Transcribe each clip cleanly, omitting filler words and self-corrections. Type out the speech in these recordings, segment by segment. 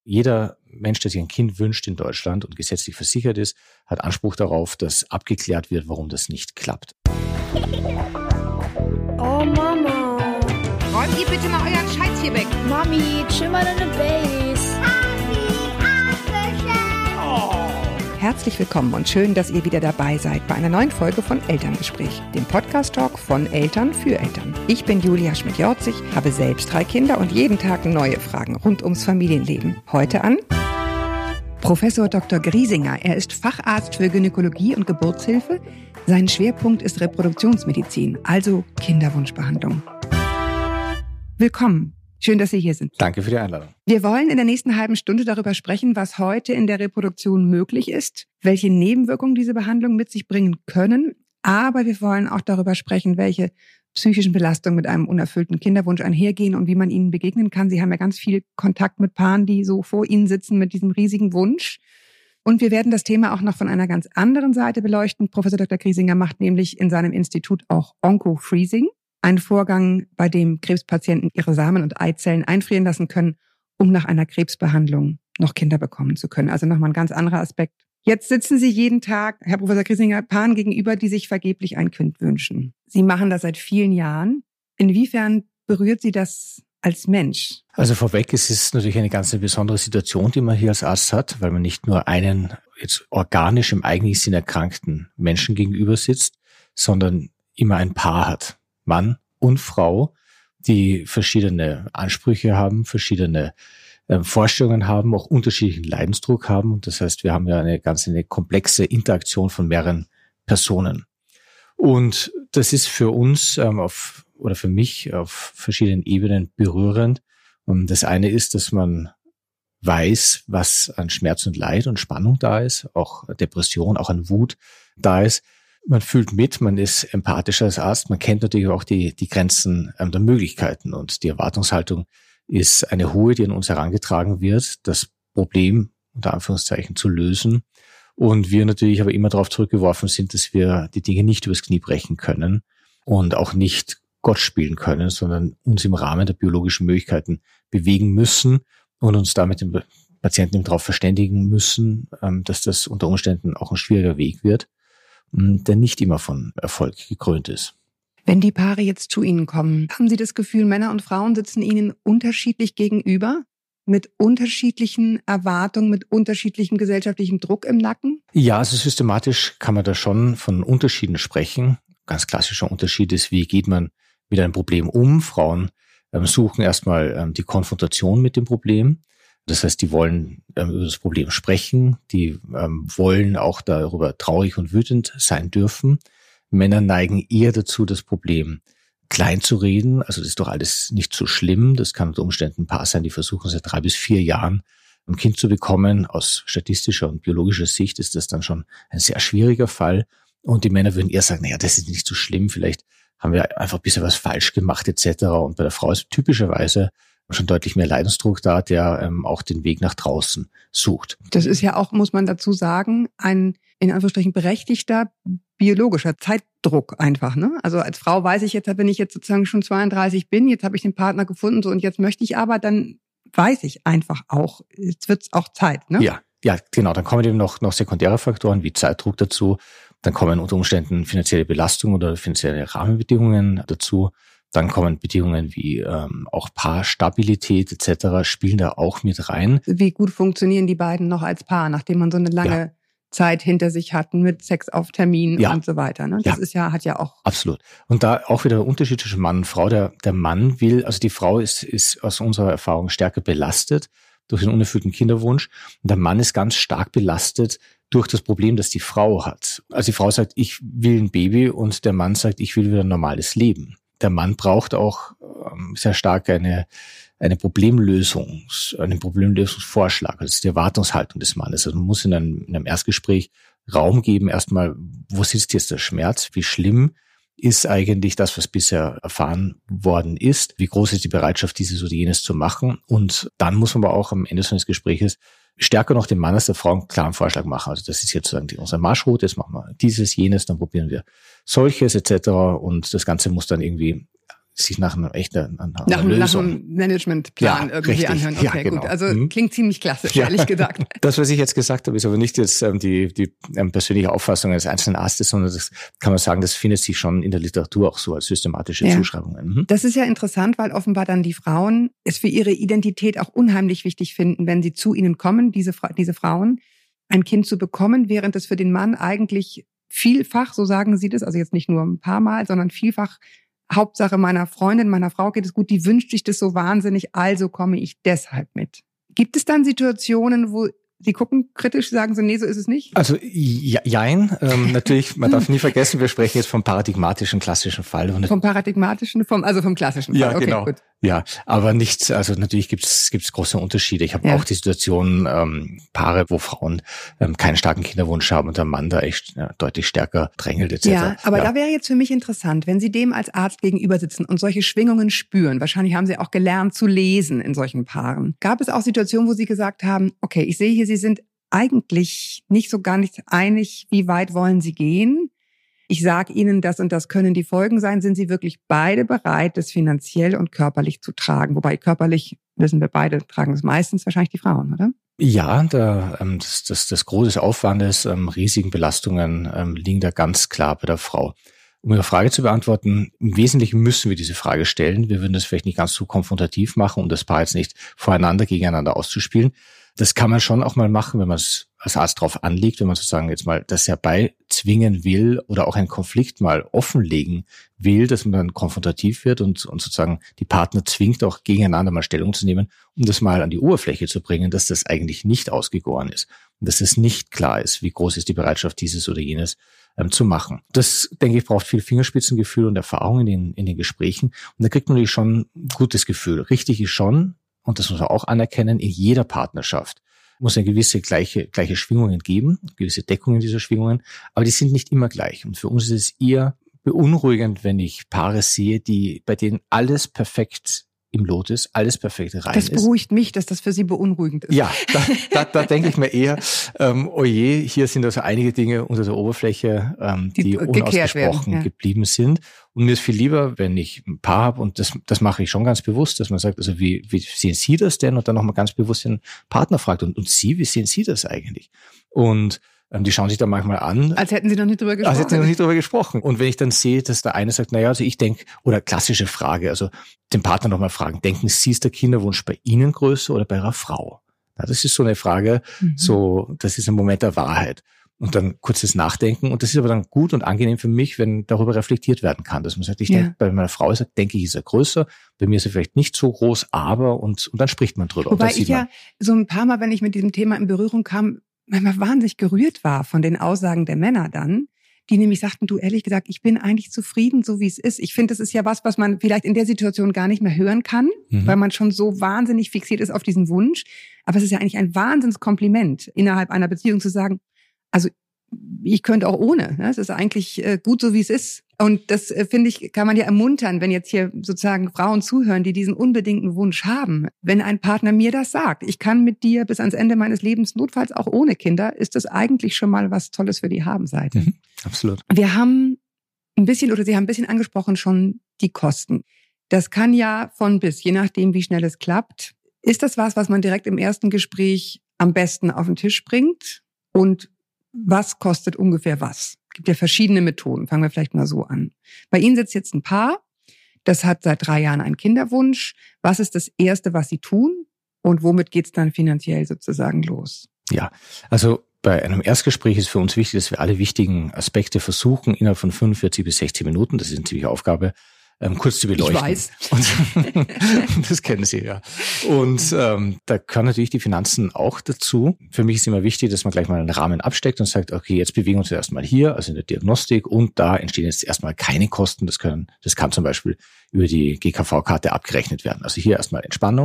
Jeder Mensch, der sich ein Kind wünscht in Deutschland und gesetzlich versichert ist, hat Anspruch darauf, dass abgeklärt wird, warum das nicht klappt. Oh Mama. Räumt ihr bitte mal euren Scheiß hier weg. Mami, chill mal deine Base. Herzlich willkommen und schön, dass ihr wieder dabei seid bei einer neuen Folge von Elterngespräch, dem Podcast-Talk von Eltern für Eltern. Ich bin Julia Schmidt-Jorzig, habe selbst 3 Kinder und jeden Tag neue Fragen rund ums Familienleben. Heute an Professor Dr. Griesinger. Er ist Facharzt für Gynäkologie und Geburtshilfe. Sein Schwerpunkt ist Reproduktionsmedizin, also Kinderwunschbehandlung. Willkommen. Schön, dass Sie hier sind. Danke für die Einladung. Wir wollen in der nächsten halben Stunde darüber sprechen, was heute in der Reproduktion möglich ist, welche Nebenwirkungen diese Behandlungen mit sich bringen können. Aber wir wollen auch darüber sprechen, welche psychischen Belastungen mit einem unerfüllten Kinderwunsch einhergehen und wie man ihnen begegnen kann. Sie haben ja ganz viel Kontakt mit Paaren, die so vor Ihnen sitzen mit diesem riesigen Wunsch. Und wir werden das Thema auch noch von einer ganz anderen Seite beleuchten. Professor Dr. Griesinger macht nämlich in seinem Institut auch Onco-Freezing. Ein Vorgang, bei dem Krebspatienten ihre Samen und Eizellen einfrieren lassen können, um nach einer Krebsbehandlung noch Kinder bekommen zu können. Also nochmal ein ganz anderer Aspekt. Jetzt sitzen Sie jeden Tag, Herr Professor Griesinger, Paaren gegenüber, die sich vergeblich ein Kind wünschen. Sie machen das seit vielen Jahren. Inwiefern berührt Sie das als Mensch? Also vorweg, es ist natürlich eine ganz besondere Situation, die man hier als Arzt hat, weil man nicht nur einen jetzt organisch im eigentlichen Sinn erkrankten Menschen gegenüber sitzt, sondern immer ein Paar hat. Mann und Frau, die verschiedene Ansprüche haben, verschiedene Vorstellungen haben, auch unterschiedlichen Leidensdruck haben. Und das heißt, wir haben ja eine komplexe Interaktion von mehreren Personen. Und das ist für uns für mich auf verschiedenen Ebenen berührend. Und das eine ist, dass man weiß, was an Schmerz und Leid und Spannung da ist, auch Depression, auch an Wut da ist. Man fühlt mit, man ist empathischer als Arzt, man kennt natürlich auch die Grenzen der Möglichkeiten und die Erwartungshaltung ist eine hohe, die an uns herangetragen wird, das Problem unter Anführungszeichen zu lösen. Und wir natürlich aber immer darauf zurückgeworfen sind, dass wir die Dinge nicht übers Knie brechen können und auch nicht Gott spielen können, sondern uns im Rahmen der biologischen Möglichkeiten bewegen müssen und uns damit den Patienten darauf verständigen müssen, dass das unter Umständen auch ein schwieriger Weg wird, der nicht immer von Erfolg gekrönt ist. Wenn die Paare jetzt zu Ihnen kommen, haben Sie das Gefühl, Männer und Frauen sitzen Ihnen unterschiedlich gegenüber, mit unterschiedlichen Erwartungen, mit unterschiedlichem gesellschaftlichem Druck im Nacken? Ja, also systematisch kann man da schon von Unterschieden sprechen. Ganz klassischer Unterschied ist, wie geht man mit einem Problem um? Frauen suchen erstmal die Konfrontation mit dem Problem. Das heißt, die wollen über das Problem sprechen, die wollen auch darüber traurig und wütend sein dürfen. Männer neigen eher dazu, das Problem klein zu reden. Also das ist doch alles nicht so schlimm. Das kann unter Umständen ein Paar sein, die versuchen seit 3 bis 4 Jahren ein Kind zu bekommen. Aus statistischer und biologischer Sicht ist das dann schon ein sehr schwieriger Fall. Und die Männer würden eher sagen, naja, das ist nicht so schlimm. Vielleicht haben wir einfach ein bisschen was falsch gemacht etc. Und bei der Frau ist typischerweise schon deutlich mehr Leidensdruck da, der auch den Weg nach draußen sucht. Das ist ja auch, muss man dazu sagen, ein in Anführungsstrichen berechtigter biologischer Zeitdruck einfach, ne? Also als Frau weiß ich jetzt, wenn ich jetzt sozusagen schon 32 bin, jetzt habe ich den Partner gefunden so und jetzt möchte ich aber, dann weiß ich einfach auch, jetzt wird's auch Zeit, ne? Ja, genau. Dann kommen eben noch sekundäre Faktoren wie Zeitdruck dazu. Dann kommen unter Umständen finanzielle Belastung oder finanzielle Rahmenbedingungen dazu. Dann kommen Bedingungen wie auch Paarstabilität etc. spielen da auch mit rein. Wie gut funktionieren die beiden noch als Paar, nachdem man so eine lange Zeit hinter sich hatten mit Sex auf Termin und so weiter. Ne? Das ist hat ja auch... Absolut. Und da auch wieder der Unterschied zwischen Mann und Frau. Der Mann will, also die Frau ist aus unserer Erfahrung stärker belastet durch den unerfüllten Kinderwunsch. Und der Mann ist ganz stark belastet durch das Problem, das die Frau hat. Also die Frau sagt, ich will ein Baby und der Mann sagt, ich will wieder ein normales Leben. Der Mann braucht auch sehr stark einen Problemlösungsvorschlag. Das ist die Erwartungshaltung des Mannes. Also man muss in einem Erstgespräch Raum geben, erstmal, wo sitzt jetzt der Schmerz? Wie schlimm ist eigentlich das, was bisher erfahren worden ist? Wie groß ist die Bereitschaft, dieses oder jenes zu machen? Und dann muss man aber auch am Ende eines Gespräches stärker noch dem Mann als der Frau einen klaren Vorschlag machen. Also das ist jetzt sozusagen unsere Marschroute, jetzt machen wir dieses, jenes, dann probieren wir solches etc. Und das Ganze muss dann irgendwie sich nach einem echten nach Lösung. einem Managementplan irgendwie richtig. anhören. Okay, Ja, genau. gut. Also klingt ziemlich klassisch, ehrlich gesagt. Das, was ich jetzt gesagt habe, ist aber nicht jetzt die persönliche Auffassung eines einzelnen Arztes, sondern das kann man sagen, das findet sich schon in der Literatur auch so als systematische Zuschreibungen. Mhm. Das ist ja interessant, weil offenbar dann die Frauen es für ihre Identität auch unheimlich wichtig finden, wenn sie zu ihnen kommen, diese Frauen, ein Kind zu bekommen, während es für den Mann eigentlich vielfach, so sagen sie das, also jetzt nicht nur ein paar Mal, sondern vielfach Hauptsache meiner Freundin, meiner Frau geht es gut, die wünscht sich das so wahnsinnig, also komme ich deshalb mit. Gibt es dann Situationen, wo Sie gucken kritisch, sagen so, nee, so ist es nicht? Also jein, natürlich, man darf nie vergessen, wir sprechen jetzt vom paradigmatischen klassischen Fall. Vom paradigmatischen, vom klassischen Fall. Ja, okay, genau. Gut. Ja, aber nicht, also natürlich gibt's große Unterschiede. Ich habe auch die Situation, Paare, wo Frauen keinen starken Kinderwunsch haben und der Mann da echt deutlich stärker drängelt etc. Ja, aber da wäre jetzt für mich interessant, wenn Sie dem als Arzt gegenüber sitzen und solche Schwingungen spüren, wahrscheinlich haben Sie auch gelernt zu lesen in solchen Paaren. Gab es auch Situationen, wo Sie gesagt haben, okay, ich sehe hier, Sie sind eigentlich nicht so gar nicht einig, wie weit wollen Sie gehen? Ich sage Ihnen, das und das können die Folgen sein. Sind Sie wirklich beide bereit, das finanziell und körperlich zu tragen? Wobei körperlich, wissen wir beide, tragen es meistens wahrscheinlich die Frauen, oder? Ja, das Gros des Aufwandes, riesigen Belastungen liegen da ganz klar bei der Frau. Um Ihre Frage zu beantworten, im Wesentlichen müssen wir diese Frage stellen. Wir würden das vielleicht nicht ganz so konfrontativ machen, um das Paar jetzt nicht voreinander gegeneinander auszuspielen. Das kann man schon auch mal machen, wenn man es als Arzt drauf anlegt, wenn man sozusagen jetzt mal das herbeizwingen will oder auch einen Konflikt mal offenlegen will, dass man dann konfrontativ wird und sozusagen die Partner zwingt, auch gegeneinander mal Stellung zu nehmen, um das mal an die Oberfläche zu bringen, dass das eigentlich nicht ausgegoren ist und dass es nicht klar ist, wie groß ist die Bereitschaft, dieses oder jenes zu machen. Das, denke ich, braucht viel Fingerspitzengefühl und Erfahrung in den Gesprächen. Und da kriegt man natürlich schon ein gutes Gefühl. Richtig ist schon, und das muss man auch anerkennen, in jeder Partnerschaft muss eine gewisse gleiche Schwingungen geben, gewisse Deckungen dieser Schwingungen, aber die sind nicht immer gleich. Und für uns ist es eher beunruhigend, wenn ich Paare sehe, bei denen alles perfekt im Lot ist, alles perfekt rein ist. Das beruhigt mich, dass das für Sie beunruhigend ist. Ja, da denke ich mir eher, oje, hier sind also einige Dinge unter der Oberfläche, die unausgesprochen geblieben sind. Und mir ist viel lieber, wenn ich ein Paar habe, und das mache ich schon ganz bewusst, dass man sagt, also wie sehen Sie das denn? Und dann nochmal ganz bewusst den Partner fragt, und Sie, wie sehen Sie das eigentlich? Und die schauen sich da manchmal an. Als hätten sie noch nicht drüber gesprochen. Als hätten sie noch nicht drüber gesprochen. Und wenn ich dann sehe, dass der eine sagt, naja, also ich denke, oder klassische Frage, also den Partner nochmal fragen, denken Sie, ist der Kinderwunsch bei Ihnen größer oder bei Ihrer Frau? Ja, das ist so eine Frage, das ist ein Moment der Wahrheit. Und dann kurzes Nachdenken. Und das ist aber dann gut und angenehm für mich, wenn darüber reflektiert werden kann. Dass man sagt, ich denke, bei meiner Frau denke ich, ist er größer. Bei mir ist er vielleicht nicht so groß, aber, und dann spricht man drüber. Wobei ich ja so ein paar Mal, wenn ich mit diesem Thema in Berührung kam, manchmal wahnsinnig gerührt war von den Aussagen der Männer dann, die nämlich sagten, du, ehrlich gesagt, ich bin eigentlich zufrieden, so wie es ist. Ich finde, das ist ja was man vielleicht in der Situation gar nicht mehr hören kann, weil man schon so wahnsinnig fixiert ist auf diesen Wunsch. Aber es ist ja eigentlich ein Wahnsinnskompliment, innerhalb einer Beziehung zu sagen, also ich könnte auch ohne. Es ist eigentlich gut, so wie es ist. Und das, finde ich, kann man ja ermuntern, wenn jetzt hier sozusagen Frauen zuhören, die diesen unbedingten Wunsch haben. Wenn ein Partner mir das sagt, ich kann mit dir bis ans Ende meines Lebens, notfalls auch ohne Kinder, ist das eigentlich schon mal was Tolles für die Habenseite. Absolut. Wir haben ein bisschen, oder Sie haben ein bisschen angesprochen schon, die Kosten. Das kann ja von bis, je nachdem, wie schnell es klappt. Ist das was man direkt im ersten Gespräch am besten auf den Tisch bringt? Und was kostet ungefähr was? Es gibt ja verschiedene Methoden. Fangen wir vielleicht mal so an. Bei Ihnen sitzt jetzt ein Paar, das hat seit 3 Jahren einen Kinderwunsch. Was ist das Erste, was Sie tun? Und womit geht's dann finanziell sozusagen los? Ja, also bei einem Erstgespräch ist für uns wichtig, dass wir alle wichtigen Aspekte versuchen, innerhalb von 45 bis 60 Minuten, das ist eine ziemliche Aufgabe, kurz zu beleuchten. Ich weiß. Und das kennen Sie, ja. Und da gehören natürlich die Finanzen auch dazu. Für mich ist immer wichtig, dass man gleich mal einen Rahmen absteckt und sagt, okay, jetzt bewegen wir uns erstmal hier, also in der Diagnostik, und da entstehen jetzt erstmal keine Kosten. Das kann zum Beispiel über die GKV-Karte abgerechnet werden. Also hier erstmal Entspannung.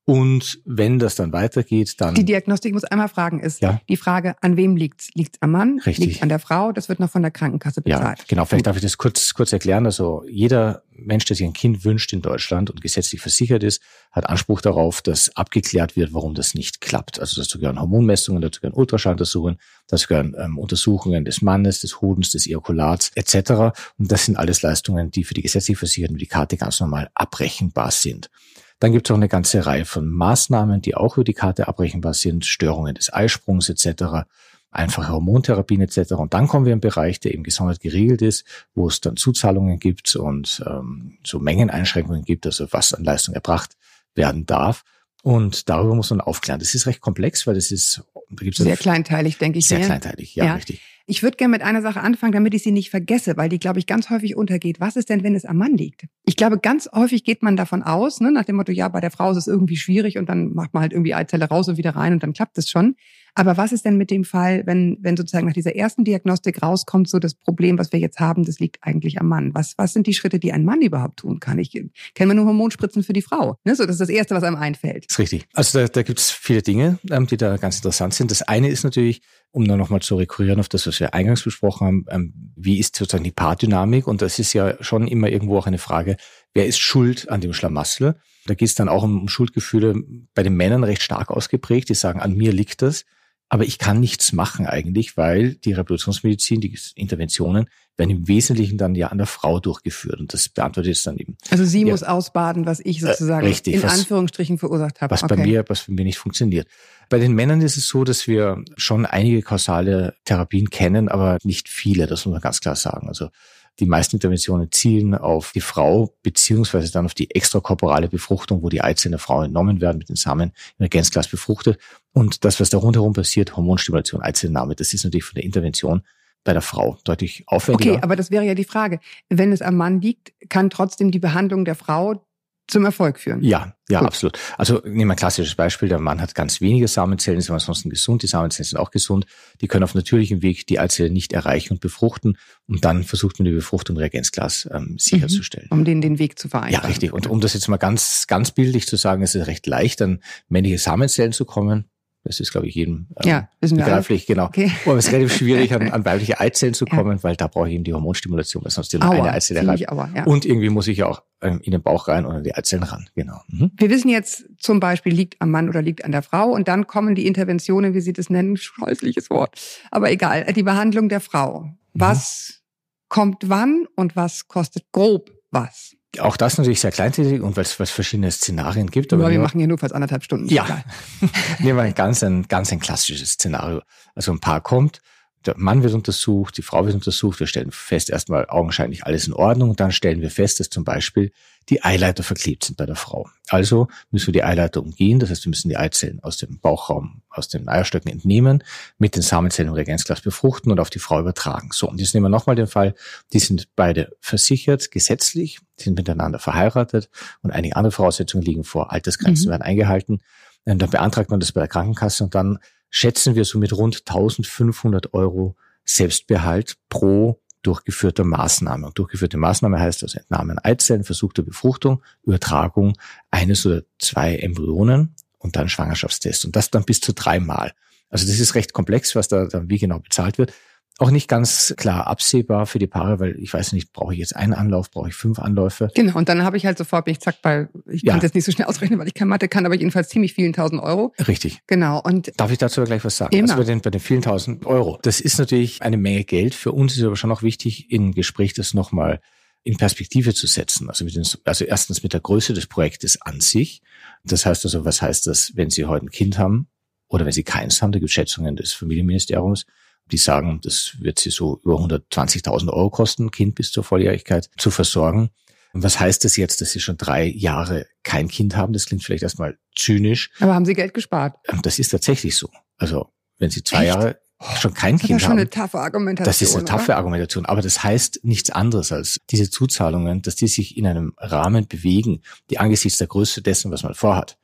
Und wenn das dann weitergeht, dann... Die Diagnostik, ich muss einmal fragen, ist die Frage, an wem liegt's? Liegt's am Mann? Richtig. Liegt's an der Frau? Das wird noch von der Krankenkasse bezahlt. Ja, genau. Vielleicht darf ich das kurz erklären. Also jeder Mensch, der sich ein Kind wünscht in Deutschland und gesetzlich versichert ist, hat Anspruch darauf, dass abgeklärt wird, warum das nicht klappt. Also dazu gehören Hormonmessungen, dazu gehören Ultraschalluntersuchungen, dazu gehören Untersuchungen des Mannes, des Hodens, des Ejakulats etc. Und das sind alles Leistungen, die für die gesetzlich Versicherten wie die Karte ganz normal abrechenbar sind. Dann gibt es auch eine ganze Reihe von Maßnahmen, die auch über die Karte abrechenbar sind, Störungen des Eisprungs etc., einfache Hormontherapien etc. Und dann kommen wir in einen Bereich, der eben gesondert geregelt ist, wo es dann Zuzahlungen gibt und so Mengeneinschränkungen gibt, also was an Leistung erbracht werden darf. Und darüber muss man aufklären. Das ist recht komplex, weil da gibt's sehr kleinteilig, denke ich. Sehr kleinteilig, ja, richtig. Ich würde gerne mit einer Sache anfangen, damit ich sie nicht vergesse, weil die, glaube ich, ganz häufig untergeht. Was ist denn, wenn es am Mann liegt? Ich glaube, ganz häufig geht man davon aus, nach dem Motto, ja, bei der Frau ist es irgendwie schwierig und dann macht man halt irgendwie Eizelle raus und wieder rein und dann klappt es schon. Aber was ist denn mit dem Fall, wenn sozusagen nach dieser ersten Diagnostik rauskommt, so das Problem, was wir jetzt haben, das liegt eigentlich am Mann? Was sind die Schritte, die ein Mann überhaupt tun kann? Ich kenne nur Hormonspritzen für die Frau. So, das ist das Erste, was einem einfällt. Das ist richtig. Also da gibt es viele Dinge, die da ganz interessant sind. Das eine ist natürlich, um dann nochmal zu rekurrieren auf das, was wir eingangs besprochen haben, wie ist sozusagen die Paardynamik? Und das ist ja schon immer irgendwo auch eine Frage, wer ist schuld an dem Schlamassel? Da geht es dann auch um Schuldgefühle bei den Männern recht stark ausgeprägt. Die sagen, an mir liegt das. Aber ich kann nichts machen eigentlich, weil die Reproduktionsmedizin, die Interventionen werden im Wesentlichen dann ja an der Frau durchgeführt. Und das beantwortet jetzt dann eben. Also sie muss ausbaden, was ich sozusagen in Anführungsstrichen verursacht habe. Was bei mir nicht funktioniert. Bei den Männern ist es so, dass wir schon einige kausale Therapien kennen, aber nicht viele, das muss man ganz klar sagen. Also die meisten Interventionen zielen auf die Frau beziehungsweise dann auf die extrakorporale Befruchtung, wo die Eizellen der Frau entnommen werden, mit den Samen im Reagenzglas befruchtet. Und das, was da rundherum passiert, Hormonstimulation, Eizellennahme, das ist natürlich von der Intervention bei der Frau deutlich aufwendiger. Okay, aber das wäre ja die Frage. Wenn es am Mann liegt, kann trotzdem die Behandlung der Frau zum Erfolg führen. Ja, absolut. Also nehmen wir ein klassisches Beispiel. Der Mann hat ganz wenige Samenzellen, ist aber ansonsten gesund. Die Samenzellen sind auch gesund. Die können auf natürlichem Weg die Eizelle nicht erreichen und befruchten. Und dann versucht man die Befruchtung im Reagenzglas sicherzustellen. Um den Weg zu vereinfachen. Ja, richtig. Und um das jetzt mal ganz bildlich zu sagen, ist es recht leicht, an männliche Samenzellen zu kommen. Das ist, glaube ich, jedem begreiflich, genau. Okay. Aber es ist relativ schwierig, an weibliche Eizellen zu kommen, weil da brauche ich eben die Hormonstimulation, weil sonst nur eine Eizelle erreicht. Und irgendwie muss ich ja auch in den Bauch rein und an die Eizellen ran. Genau. Mhm. Wir wissen jetzt zum Beispiel, liegt am Mann oder liegt an der Frau. Und dann kommen die Interventionen, wie Sie das nennen, scheußliches Wort. Aber egal, die Behandlung der Frau. Was kommt wann und was kostet grob was? Auch das natürlich sehr kleintätig und weil es verschiedene Szenarien gibt. Aber wir machen hier nur fast 1,5 Stunden. Ja, nehmen wir ein ganz klassisches Szenario. Also ein Paar kommt, der Mann wird untersucht, die Frau wird untersucht, wir stellen fest, erstmal augenscheinlich alles in Ordnung und dann stellen wir fest, dass zum Beispiel die Eileiter verklebt sind bei der Frau. Also müssen wir die Eileiter umgehen, das heißt, wir müssen die Eizellen aus dem Bauchraum, aus den Eierstöcken entnehmen, mit den Samenzellen im Reagenzglas befruchten und auf die Frau übertragen. So, und jetzt nehmen wir nochmal den Fall, die sind beide versichert, gesetzlich, sind miteinander verheiratet und einige andere Voraussetzungen liegen vor, Altersgrenzen werden eingehalten. Und dann beantragt man das bei der Krankenkasse und dann schätzen wir so mit rund 1.500 € Selbstbehalt pro durchgeführter Maßnahme. Und durchgeführte Maßnahme heißt also Entnahmen Eizellen, versuchte Befruchtung, Übertragung eines oder 2 Embryonen und dann Schwangerschaftstest. Und das dann bis zu 3 Mal. Also das ist recht komplex, was da dann wie genau bezahlt wird. Auch nicht ganz klar absehbar für die Paare, weil ich weiß nicht, brauche ich jetzt einen Anlauf, brauche ich 5 Anläufe? Genau, und dann habe ich halt sofort, ich kann es jetzt nicht so schnell ausrechnen, weil ich keine Mathe kann, aber jedenfalls ziemlich vielen 1.000 €. Richtig. Genau. Und darf ich dazu gleich was sagen? Immer. Also bei den vielen 1.000 €. Das ist natürlich eine Menge Geld. Für uns ist aber schon auch wichtig, im Gespräch das nochmal in Perspektive zu setzen. Also erstens mit der Größe des Projektes an sich. Das heißt also, was heißt das, wenn Sie heute ein Kind haben oder wenn Sie keins haben? Da gibt es Schätzungen des Familienministeriums, die sagen, das wird sie so über 120.000 € kosten, Kind bis zur Volljährigkeit zu versorgen. Und was heißt das jetzt, dass Sie schon 3 Jahre kein Kind haben? Das klingt vielleicht erstmal zynisch. Aber haben Sie Geld gespart? Das ist tatsächlich so. Also wenn Sie 2 Jahre schon kein Kind haben. Das ist schon eine taffe Argumentation. Das ist eine taffe Argumentation. Aber das heißt nichts anderes als diese Zuzahlungen, dass die sich in einem Rahmen bewegen, die angesichts der Größe dessen, was man vorhat,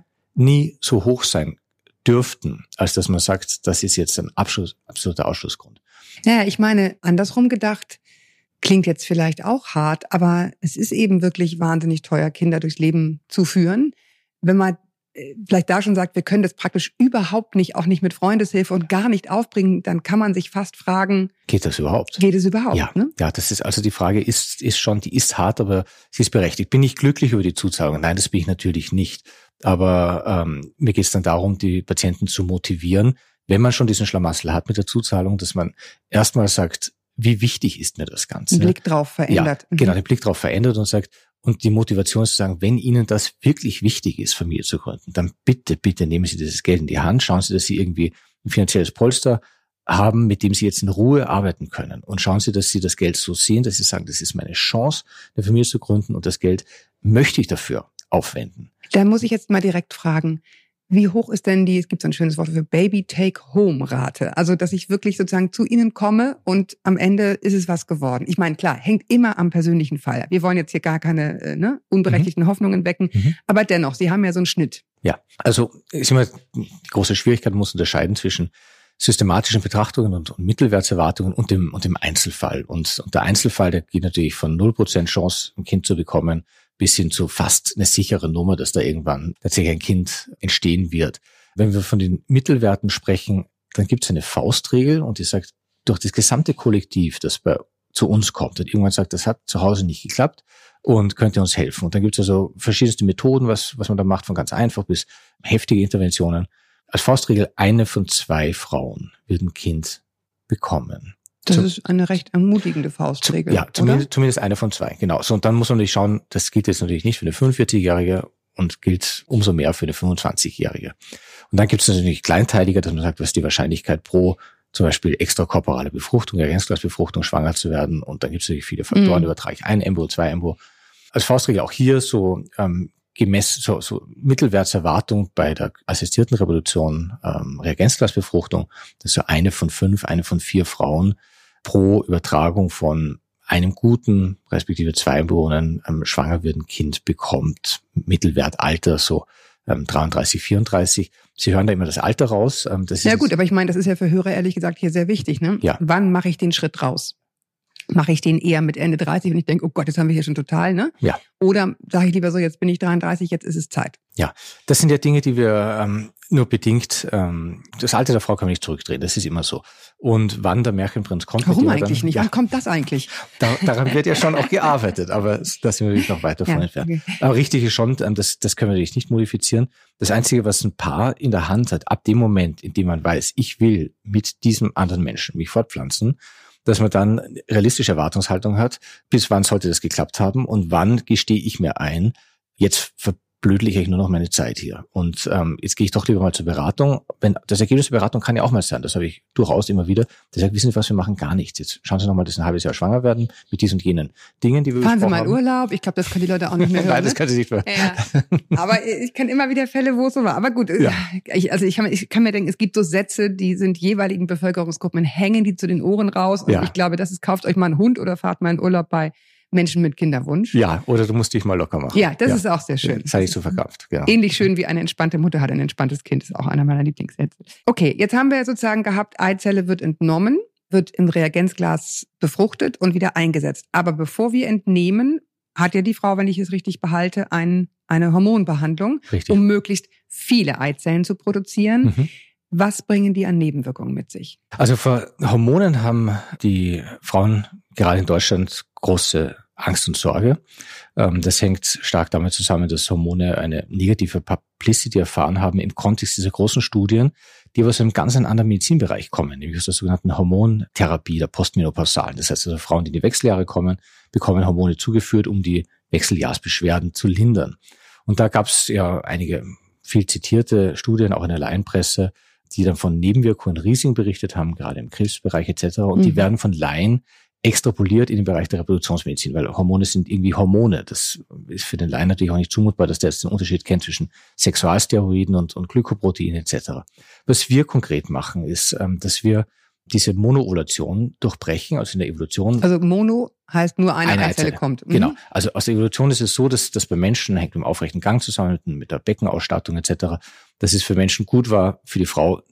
nie so hoch sein dürften, als dass man sagt, das ist jetzt ein absoluter Ausschlussgrund. Ja, ich meine, andersrum gedacht, klingt jetzt vielleicht auch hart, aber es ist eben wirklich wahnsinnig teuer, Kinder durchs Leben zu führen. Wenn man vielleicht da schon sagt, wir können das praktisch überhaupt nicht, auch nicht mit Freundeshilfe und gar nicht aufbringen, dann kann man sich fast fragen, geht das überhaupt? Geht es überhaupt? Ja, ne? ja, das ist also die Frage die ist hart, aber sie ist berechtigt. Bin ich glücklich über die Zuzahlung? Nein, das bin ich natürlich nicht. Aber mir geht es dann darum, die Patienten zu motivieren, wenn man schon diesen Schlamassel hat mit der Zuzahlung, dass man erstmal sagt, wie wichtig ist mir das Ganze? Den Blick drauf verändert. Ja, genau, den Blick drauf verändert und sagt, und die Motivation ist zu sagen, wenn Ihnen das wirklich wichtig ist, Familie zu gründen, dann bitte nehmen Sie dieses Geld in die Hand, schauen Sie, dass Sie irgendwie ein finanzielles Polster haben, mit dem Sie jetzt in Ruhe arbeiten können. Und schauen Sie, dass Sie das Geld so sehen, dass Sie sagen, das ist meine Chance, eine Familie zu gründen und das Geld möchte ich dafür aufwenden. Da muss ich jetzt mal direkt fragen, wie hoch ist denn es gibt so ein schönes Wort für Baby-Take-Home-Rate? Also, dass ich wirklich sozusagen zu Ihnen komme und am Ende ist es was geworden. Ich meine, klar, hängt immer am persönlichen Fall. Wir wollen jetzt hier gar keine unberechtigten Hoffnungen wecken, aber dennoch, Sie haben ja so einen Schnitt. Ja, also ist immer die große Schwierigkeit, man muss unterscheiden zwischen systematischen Betrachtungen und Mittelwertserwartungen und dem Einzelfall. Und der Einzelfall, der geht natürlich von 0% Chance, ein Kind zu bekommen, bis hin zu fast eine sichere Nummer, dass da irgendwann tatsächlich ein Kind entstehen wird. Wenn wir von den Mittelwerten sprechen, dann gibt es eine Faustregel und die sagt, durch das gesamte Kollektiv, das zu uns kommt und irgendwann sagt, das hat zu Hause nicht geklappt und könnte uns helfen. Und dann gibt es also verschiedenste Methoden, was man da macht, von ganz einfach bis heftige Interventionen. Als Faustregel, 1 von 2 Frauen wird ein Kind bekommen. Das ist eine recht ermutigende Faustregel. Ja, zumindest 1 von 2, genau. So, und dann muss man natürlich schauen, das gilt jetzt natürlich nicht für eine 45-Jährige und gilt umso mehr für eine 25-Jährige. Und dann gibt es natürlich kleinteiliger, dass man sagt, was ist die Wahrscheinlichkeit pro zum Beispiel extrakorporale Befruchtung, Reagenzglasbefruchtung, schwanger zu werden. Und dann gibt es natürlich viele Faktoren, übertrage ich 1 Embryo, 2 Embryo. Als Faustregel auch hier so so Mittelwertserwartung bei der assistierten Reproduktion, Reagenzglasbefruchtung, das ist so 1 von 5, 1 von 4 Frauen pro Übertragung von einem guten, respektive 2 Embryonen schwanger wird, ein Kind bekommt. Mittelwertalter so 33, 34. Sie hören da immer das Alter raus. Das ja gut, aber ich meine, das ist ja für Hörer ehrlich gesagt hier sehr wichtig. Ne? Ja. Wann mache ich den Schritt raus? Mache ich den eher mit Ende 30 und ich denke, oh Gott, jetzt haben wir hier schon total, ne? Ja. Oder sage ich lieber so, jetzt bin ich 33, jetzt ist es Zeit. Ja, das sind ja Dinge, die wir nur bedingt, das Alter der Frau kann man nicht zurückdrehen, das ist immer so. Und wann der Märchenprinz kommt. Warum eigentlich nicht? Ja, wann kommt das eigentlich? Daran wird ja schon auch gearbeitet, aber da sind wir natürlich noch weiter von entfernt. Okay. Aber richtig ist schon, das können wir natürlich nicht modifizieren. Das Einzige, was ein Paar in der Hand hat, ab dem Moment, in dem man weiß, ich will mit diesem anderen Menschen mich fortpflanzen, dass man dann realistische Erwartungshaltung hat, bis wann sollte das geklappt haben und wann gestehe ich mir ein, jetzt verblödle ich nur noch meine Zeit hier. Und jetzt gehe ich doch lieber mal zur Beratung. Wenn das Ergebnis der Beratung kann ja auch mal sein, das habe ich durchaus immer wieder, der sagt, wissen Sie was, wir machen gar nichts. Jetzt schauen Sie nochmal, dass Sie ein halbes Jahr schwanger werden mit diesen und jenen Dingen, die wir besprochen haben. Fahren Sie mal in Urlaub, ich glaube, das können die Leute auch nicht mehr hören. Nein, das können Sie nicht mehr. Ja. Aber ich kenne immer wieder Fälle, wo es so war. Aber gut, ja. ich kann mir denken, es gibt so Sätze, die sind jeweiligen Bevölkerungsgruppen, hängen die zu den Ohren raus. Und ich glaube, das ist, kauft euch mal einen Hund oder fahrt mal in Urlaub bei Menschen mit Kinderwunsch. Ja, oder du musst dich mal locker machen. Ja, das ist auch sehr schön. Das hatte ich so verkrampft, genau. Ähnlich schön wie eine entspannte Mutter hat ein entspanntes Kind, ist auch einer meiner Lieblingssätze. Okay, jetzt haben wir sozusagen gehabt, Eizelle wird entnommen, wird im Reagenzglas befruchtet und wieder eingesetzt. Aber bevor wir entnehmen, hat ja die Frau, wenn ich es richtig behalte, eine Hormonbehandlung, um möglichst viele Eizellen zu produzieren. Mhm. Was bringen die an Nebenwirkungen mit sich? Also vor Hormonen haben die Frauen gerade in Deutschland große Angst und Sorge. Das hängt stark damit zusammen, dass Hormone eine negative Publicity erfahren haben im Kontext dieser großen Studien, die aus einem ganz anderen Medizinbereich kommen, nämlich aus der sogenannten Hormontherapie der Postmenopausalen. Das heißt also, Frauen, die in die Wechseljahre kommen, bekommen Hormone zugeführt, um die Wechseljahrsbeschwerden zu lindern. Und da gab es ja einige viel zitierte Studien, auch in der Laienpresse, die dann von Nebenwirkungen Risiken berichtet haben, gerade im Krebsbereich etc. Und die werden von Laien extrapoliert in den Bereich der Reproduktionsmedizin, weil Hormone sind irgendwie Hormone. Das ist für den Laien natürlich auch nicht zumutbar, dass der jetzt den Unterschied kennt zwischen Sexualsteroiden und Glykoprotein etc. Was wir konkret machen, ist, dass wir diese Monoovulation durchbrechen, also in der Evolution. Also Mono heißt nur eine Eizelle kommt. Mhm. Genau. Also aus der Evolution ist es so, dass das bei Menschen hängt mit dem aufrechten Gang zusammen, mit der Beckenausstattung etc., dass es für Menschen gut war, für die Frau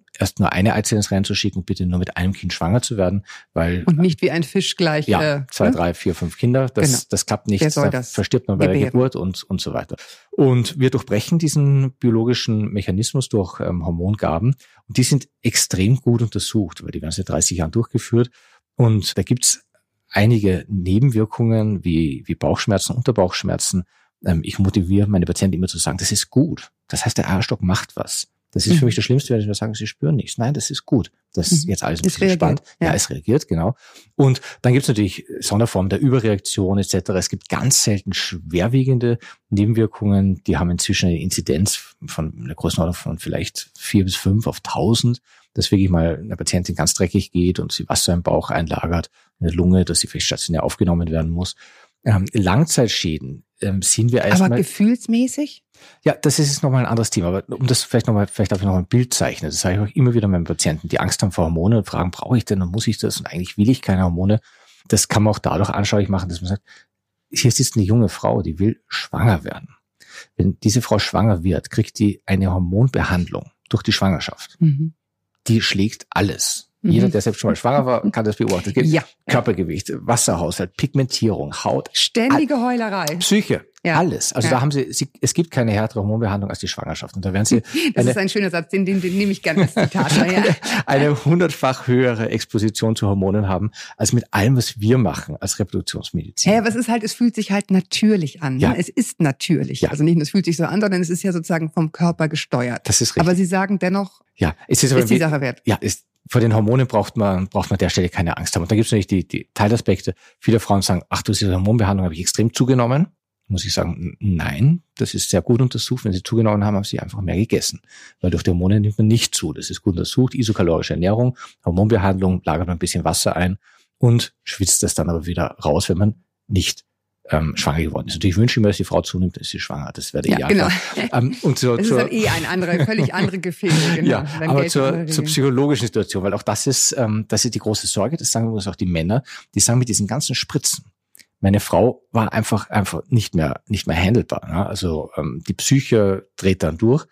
erst nur eine Eizelle ins Rennen zu schicken, bitte nur mit einem Kind schwanger zu werden, weil... Und nicht wie ein Fisch gleich... 2, 3, 4, 5 Kinder, das klappt nicht, da verstirbt man bei der Geburt und so weiter. Und wir durchbrechen diesen biologischen Mechanismus durch Hormongaben und die sind extrem gut untersucht, weil die werden seit 30 Jahren durchgeführt und da gibt's einige Nebenwirkungen wie Bauchschmerzen, Unterbauchschmerzen. Ich motiviere meine Patienten immer zu sagen, das ist gut. Das heißt, der Eierstock macht was. Das ist für mich das Schlimmste, wenn sie mir sagen, sie spüren nichts. Nein, das ist gut. Das ist jetzt alles ein bisschen gespannt. Ja, es reagiert, genau. Und dann gibt es natürlich Sonderformen der Überreaktion etc. Es gibt ganz selten schwerwiegende Nebenwirkungen. Die haben inzwischen eine Inzidenz von einer Größenordnung von vielleicht 4 bis 5 auf 1000. Dass wirklich mal eine Patientin ganz dreckig geht und sie Wasser im Bauch einlagert, eine Lunge, dass sie vielleicht stationär aufgenommen werden muss. Langzeitschäden sehen wir erstmal. Aber gefühlsmäßig? Ja, das ist jetzt nochmal ein anderes Thema. Aber um das vielleicht darf ich noch ein Bild zeichnen. Das sage ich auch immer wieder meinen Patienten, die Angst haben vor Hormonen und fragen, brauche ich denn und muss ich das? Und eigentlich will ich keine Hormone. Das kann man auch dadurch anschaulich machen, dass man sagt, hier sitzt eine junge Frau, die will schwanger werden. Wenn diese Frau schwanger wird, kriegt die eine Hormonbehandlung durch die Schwangerschaft. Mhm. Die schlägt alles. Jeder, der selbst schon mal schwanger war, kann das beobachten. Es geht Körpergewicht, Wasserhaushalt, Pigmentierung, Haut. Ständige Heulerei. Psyche. Ja. Alles. Also da haben es gibt keine härtere Hormonbehandlung als die Schwangerschaft. Und da werden Sie das ist ein schöner Satz, den nehme ich gerne als Zitat. Eine 100-fach höhere Exposition zu Hormonen haben, als mit allem, was wir machen als Reproduktionsmedizin. Ja, aber es fühlt sich halt natürlich an. Ja. Ne? Es ist natürlich. Ja. Also nicht nur es fühlt sich so an, sondern es ist ja sozusagen vom Körper gesteuert. Das ist richtig. Aber Sie sagen dennoch, ist die Sache wert. Ja, vor den Hormonen braucht man an der Stelle keine Angst haben. Und da gibt es natürlich die Teilaspekte. Viele Frauen sagen, durch diese Hormonbehandlung habe ich extrem zugenommen. Muss ich sagen, nein, das ist sehr gut untersucht. Wenn Sie zugenommen haben, haben Sie einfach mehr gegessen. Weil durch die Hormone nimmt man nicht zu. Das ist gut untersucht. Isokalorische Ernährung, Hormonbehandlung, lagert man ein bisschen Wasser ein und schwitzt das dann aber wieder raus, wenn man nicht schwanger geworden ist. Natürlich wünsche ich mir, dass die Frau zunimmt, dann ist sie schwanger. Das wäre der genau. Und das ist dann völlig andere Gefilde. Genau. Ja, aber zur psychologischen Situation, weil auch das ist die große Sorge, das sagen übrigens auch die Männer, die sagen mit diesen ganzen Spritzen, meine Frau war einfach nicht mehr handelbar. Ne? Also die Psyche dreht dann durch.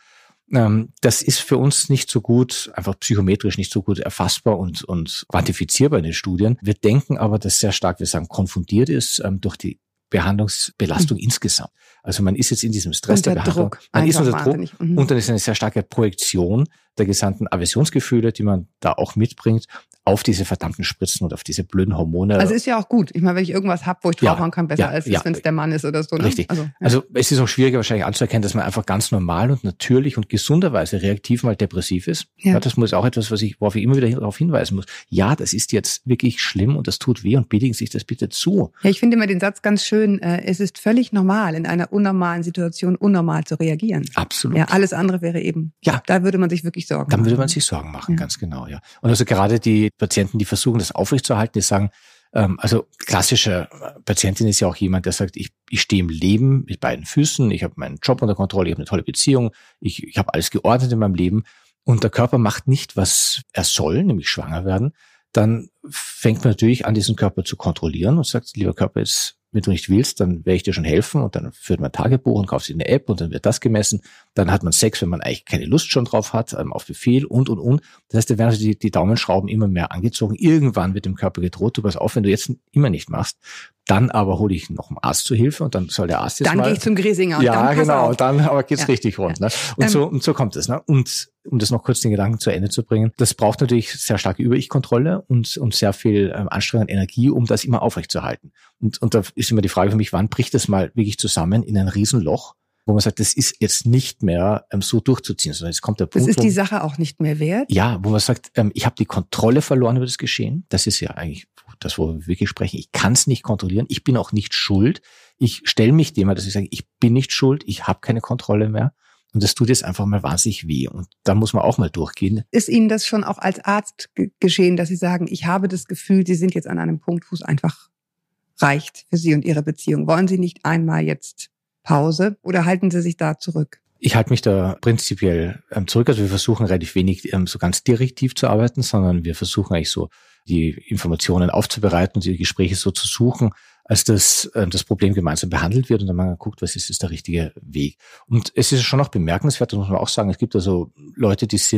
Das ist für uns nicht so gut, einfach psychometrisch nicht so gut erfassbar und quantifizierbar in den Studien. Wir denken aber, dass sehr stark, wir sagen, konfundiert ist durch die Behandlungsbelastung insgesamt. Also man ist jetzt in diesem Stress der Behandlung. Man ist unter Druck und dann ist eine sehr starke Projektion der gesamten Aversionsgefühle, die man da auch mitbringt, auf diese verdammten Spritzen und auf diese blöden Hormone. Also ist ja auch gut. Ich meine, wenn ich irgendwas habe, wo ich draufhauen kann, besser als wenn es der Mann ist oder so. Ne? Richtig. Also es ist auch schwieriger wahrscheinlich anzuerkennen, dass man einfach ganz normal und natürlich und gesunderweise reaktiv mal depressiv ist. Ja, das muss auch etwas, worauf ich immer wieder darauf hinweisen muss. Ja, das ist jetzt wirklich schlimm und das tut weh und billigen sich das bitte zu. Ja, ich finde immer den Satz ganz schön, es ist völlig normal, in einer unnormalen Situation unnormal zu reagieren. Absolut. Ja, alles andere wäre eben, da würde man sich wirklich Sorgen machen. Dann würde man sich Sorgen machen, ganz genau, ja. Und also gerade die Patienten, die versuchen, das aufrechtzuerhalten, die sagen, also klassische Patientin ist ja auch jemand, der sagt, ich stehe im Leben mit beiden Füßen, ich habe meinen Job unter Kontrolle, ich habe eine tolle Beziehung, ich habe alles geordnet in meinem Leben und der Körper macht nicht, was er soll, nämlich schwanger werden, dann fängt man natürlich an, diesen Körper zu kontrollieren und sagt, lieber Körper, jetzt, wenn du nicht willst, dann werde ich dir schon helfen und dann führt man ein Tagebuch und kauft sich eine App und dann wird das gemessen. Dann hat man Sex, wenn man eigentlich keine Lust schon drauf hat, auf Befehl und. Das heißt, da werden also die Daumenschrauben immer mehr angezogen. Irgendwann wird dem Körper gedroht, du pass auf, wenn du jetzt immer nicht machst, dann aber hole ich noch einen Arzt zu Hilfe und dann soll der Arzt jetzt dann gehe ich zum Griesinger. Und ja, dann genau, dann aber geht's richtig rund. Ne? Und so kommt es. Ne? Und um das noch kurz den Gedanken zu Ende zu bringen, das braucht natürlich sehr starke Über-Ich-Kontrolle und sehr viel Anstrengung und Energie, um das immer aufrechtzuerhalten. Und da ist immer die Frage für mich, wann bricht das mal wirklich zusammen in ein Riesenloch, wo man sagt, das ist jetzt nicht mehr so durchzuziehen, sondern jetzt kommt der Punkt, das ist die Sache auch nicht mehr wert? Ja, wo man sagt, ich habe die Kontrolle verloren über das Geschehen. Das ist ja eigentlich das, wo wir wirklich sprechen. Ich kann es nicht kontrollieren. Ich bin auch nicht schuld. Ich stelle mich dem, dass ich sage, ich bin nicht schuld. Ich habe keine Kontrolle mehr. Und das tut jetzt einfach mal wahnsinnig weh. Und da muss man auch mal durchgehen. Ist Ihnen das schon auch als Arzt geschehen, dass Sie sagen, ich habe das Gefühl, Sie sind jetzt an einem Punkt, wo es einfach reicht für Sie und Ihre Beziehung? Wollen Sie nicht einmal jetzt Pause oder halten Sie sich da zurück? Ich halte mich da prinzipiell zurück. Also wir versuchen relativ wenig so ganz direktiv zu arbeiten, sondern wir versuchen eigentlich so die Informationen aufzubereiten und die Gespräche so zu suchen, als das Problem gemeinsam behandelt wird und dann mal guckt, was ist der richtige Weg. Und es ist schon auch bemerkenswert, das muss man auch sagen, es gibt also Leute, die sind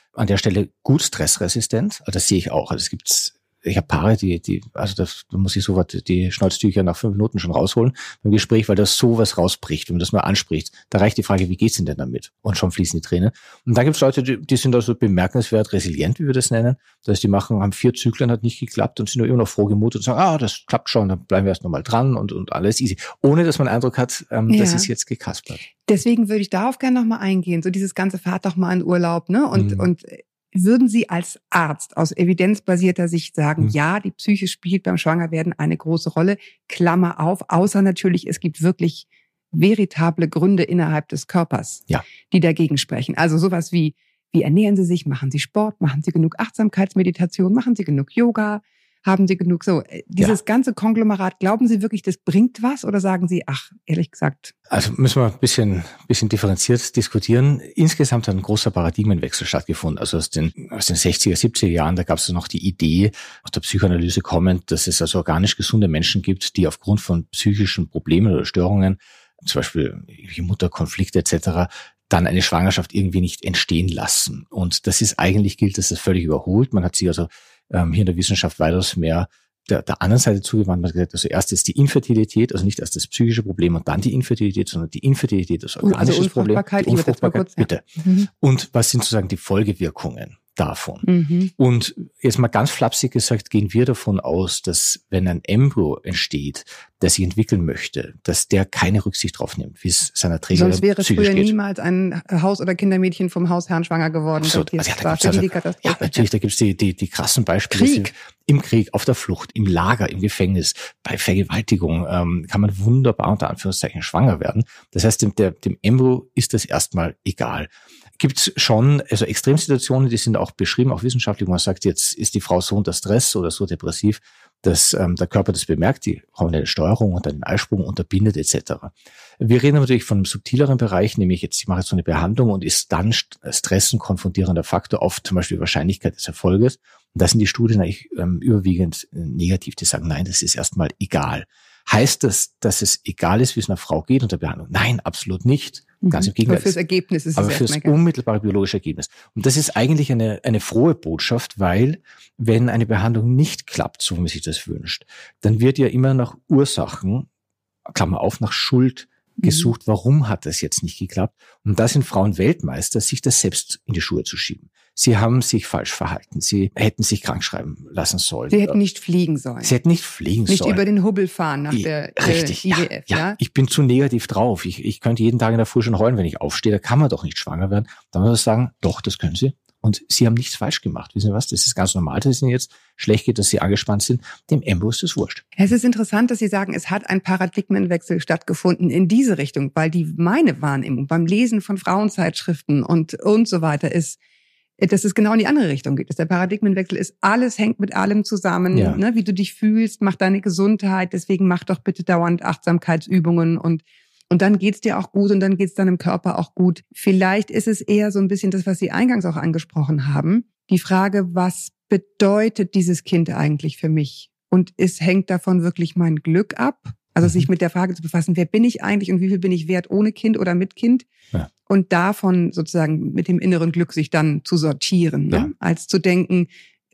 an der Stelle gut stressresistent. Also das sehe ich auch. Also ich habe Paare, da muss ich sofort die Schnalztücher nach 5 Minuten schon rausholen beim Gespräch, weil das sowas rausbricht, wenn man das nur anspricht. Da reicht die Frage, wie geht's Ihnen denn damit? Und schon fließen die Tränen. Und da gibt's Leute, die sind also bemerkenswert resilient, wie wir das nennen. Das heißt, die haben 4 Zyklen, hat nicht geklappt und sind nur immer noch frohgemutet und sagen, das klappt schon, dann bleiben wir erst nochmal dran und alles easy. Ohne, dass man den Eindruck hat, das ist jetzt gekaspert. Deswegen würde ich darauf gerne nochmal eingehen. So dieses ganze Fahrt doch mal in Urlaub, ne? Und würden Sie als Arzt aus evidenzbasierter Sicht sagen, ja, die Psyche spielt beim Schwangerwerden eine große Rolle, Klammer auf, außer natürlich, es gibt wirklich veritable Gründe innerhalb des Körpers, die dagegen sprechen. Also sowas wie ernähren Sie sich, machen Sie Sport, machen Sie genug Achtsamkeitsmeditation, machen Sie genug Yoga, haben Sie genug dieses ganze Konglomerat, glauben Sie wirklich, das bringt was oder sagen Sie, ehrlich gesagt? Also müssen wir ein bisschen differenziert diskutieren. Insgesamt hat ein großer Paradigmenwechsel stattgefunden. Also aus den 60er, 70er Jahren, da gab es noch die Idee, aus der Psychoanalyse kommend, dass es also organisch gesunde Menschen gibt, die aufgrund von psychischen Problemen oder Störungen, zum Beispiel Mutterkonflikte etc., dann eine Schwangerschaft irgendwie nicht entstehen lassen. Und das ist eigentlich, gilt das völlig überholt. Man hat sich also hier in der Wissenschaft weitaus mehr der anderen Seite zugewandt. Man hat gesagt, also erst ist die Infertilität, also nicht erst das psychische Problem und dann die Infertilität, sondern die Infertilität, das organische Problem. Die Unfruchtbarkeit, bitte. Und was sind sozusagen die Folgewirkungen davon? Und jetzt mal ganz flapsig gesagt, gehen wir davon aus, dass wenn ein Embryo entsteht, der sich entwickeln möchte, dass der keine Rücksicht drauf nimmt, wie es seiner Trägerin sonst wäre psychisch früher geht. Niemals ein Haus- oder Kindermädchen vom Hausherrn schwanger geworden. Absolut. Natürlich, da gibt's die krassen Beispiele. Im Krieg, auf der Flucht, im Lager, im Gefängnis, bei Vergewaltigung kann man wunderbar unter Anführungszeichen schwanger werden. Das heißt, dem Embryo ist das erstmal egal. Gibt's schon, also Extremsituationen, die sind auch beschrieben, auch wissenschaftlich, wo man sagt, jetzt ist die Frau so unter Stress oder so depressiv, dass der Körper das bemerkt, die hormonelle Steuerung und den Eisprung unterbindet etc. Wir reden natürlich von einem subtileren Bereich, nämlich ich mache jetzt so eine Behandlung und ist dann Stress ein konfrontierender Faktor auf zum Beispiel die Wahrscheinlichkeit des Erfolges. Und da sind die Studien eigentlich überwiegend negativ, die sagen, nein, das ist erstmal egal. Heißt das, dass es egal ist, wie es einer Frau geht unter Behandlung? Nein, absolut nicht. Ganz im Gegenteil. Aber fürs Ergebnis ist es aber fürs unmittelbare biologische Ergebnis. Und das ist eigentlich eine frohe Botschaft, weil wenn eine Behandlung nicht klappt, so wie man sich das wünscht, dann wird ja immer nach Ursachen, Klammer auf, nach Schuld gesucht, warum hat das jetzt nicht geklappt? Und da sind Frauen Weltmeister, sich das selbst in die Schuhe zu schieben. Sie haben sich falsch verhalten. Sie hätten sich krank schreiben lassen sollen. Sie hätten nicht fliegen sollen. Nicht über den Hubbel fahren nach der IWF. Ja, ich bin zu negativ drauf. Ich könnte jeden Tag in der Früh schon heulen, wenn ich aufstehe. Da kann man doch nicht schwanger werden. Dann muss man sagen, doch, das können Sie. Und Sie haben nichts falsch gemacht. Wissen Sie was? Das ist ganz normal, dass es Ihnen jetzt schlecht geht, dass Sie angespannt sind. Dem Embryo ist das wurscht. Es ist interessant, dass Sie sagen, es hat ein Paradigmenwechsel stattgefunden in diese Richtung, weil meine Wahrnehmung beim Lesen von Frauenzeitschriften und so weiter ist, dass es genau in die andere Richtung geht. Dass der Paradigmenwechsel ist, alles hängt mit allem zusammen, ne? Wie du dich fühlst, macht deine Gesundheit, deswegen mach doch bitte dauernd Achtsamkeitsübungen und dann geht's dir auch gut und dann geht's deinem Körper auch gut. Vielleicht ist es eher so ein bisschen das, was Sie eingangs auch angesprochen haben. Die Frage, was bedeutet dieses Kind eigentlich für mich? Und hängt davon wirklich mein Glück ab? Also sich mit der Frage zu befassen, wer bin ich eigentlich und wie viel bin ich wert ohne Kind oder mit Kind? Ja. Und davon sozusagen mit dem inneren Glück sich dann zu sortieren, ne? Als zu denken,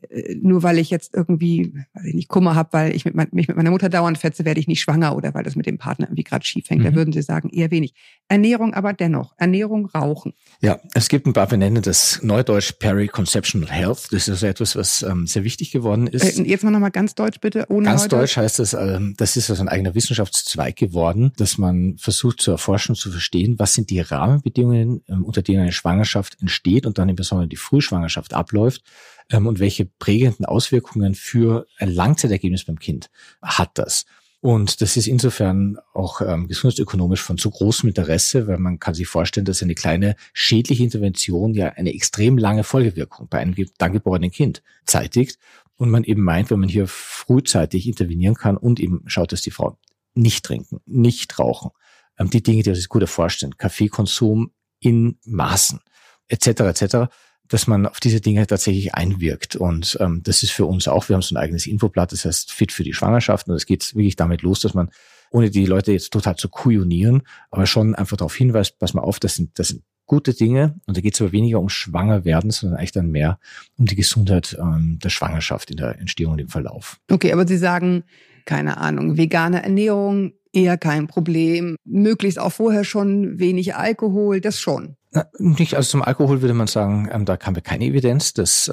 nur weil ich jetzt irgendwie, Kummer habe, weil ich mich mit meiner Mutter dauernd fetze, werde ich nicht schwanger oder weil das mit dem Partner irgendwie gerade schief hängt. Da würden Sie sagen, eher wenig. Ernährung aber dennoch. Ernährung, Rauchen. Ja, es gibt ein paar, wir nennen das Neudeutsch Periconceptional Health. Das ist also etwas, was sehr wichtig geworden ist. Jetzt mal nochmal ganz Deutsch bitte, ohne Ganz heute. Deutsch heißt das ist also ein eigener Wissenschaftszweig geworden, dass man versucht zu erforschen, zu verstehen, was sind die Rahmenbedingungen, unter denen eine Schwangerschaft entsteht und dann im Besonderen die Frühschwangerschaft abläuft. Und welche prägenden Auswirkungen für ein Langzeitergebnis beim Kind hat das. Und das ist insofern auch gesundheitsökonomisch von so großem Interesse, weil man kann sich vorstellen, dass eine kleine schädliche Intervention ja eine extrem lange Folgewirkung bei einem dann geborenen Kind zeitigt. Und man eben meint, wenn man hier frühzeitig intervenieren kann und eben schaut, dass die Frauen nicht trinken, nicht rauchen, die Dinge, die sich gut erforscht sind, Kaffeekonsum in Maßen, etc., dass man auf diese Dinge tatsächlich einwirkt. Und das ist für uns auch, wir haben so ein eigenes Infoblatt, das heißt Fit für die Schwangerschaft. Und es geht wirklich damit los, dass man, ohne die Leute jetzt total zu kujonieren, aber schon einfach darauf hinweist, pass mal auf, das sind gute Dinge. Und da geht es aber weniger um Schwangerwerden, sondern eigentlich dann mehr um die Gesundheit der Schwangerschaft in der Entstehung und im Verlauf. Okay, aber Sie sagen, keine Ahnung, vegane Ernährung, eher kein Problem. Möglichst auch vorher schon wenig Alkohol, das schon. Nicht, also zum Alkohol würde man sagen, da haben wir keine Evidenz, dass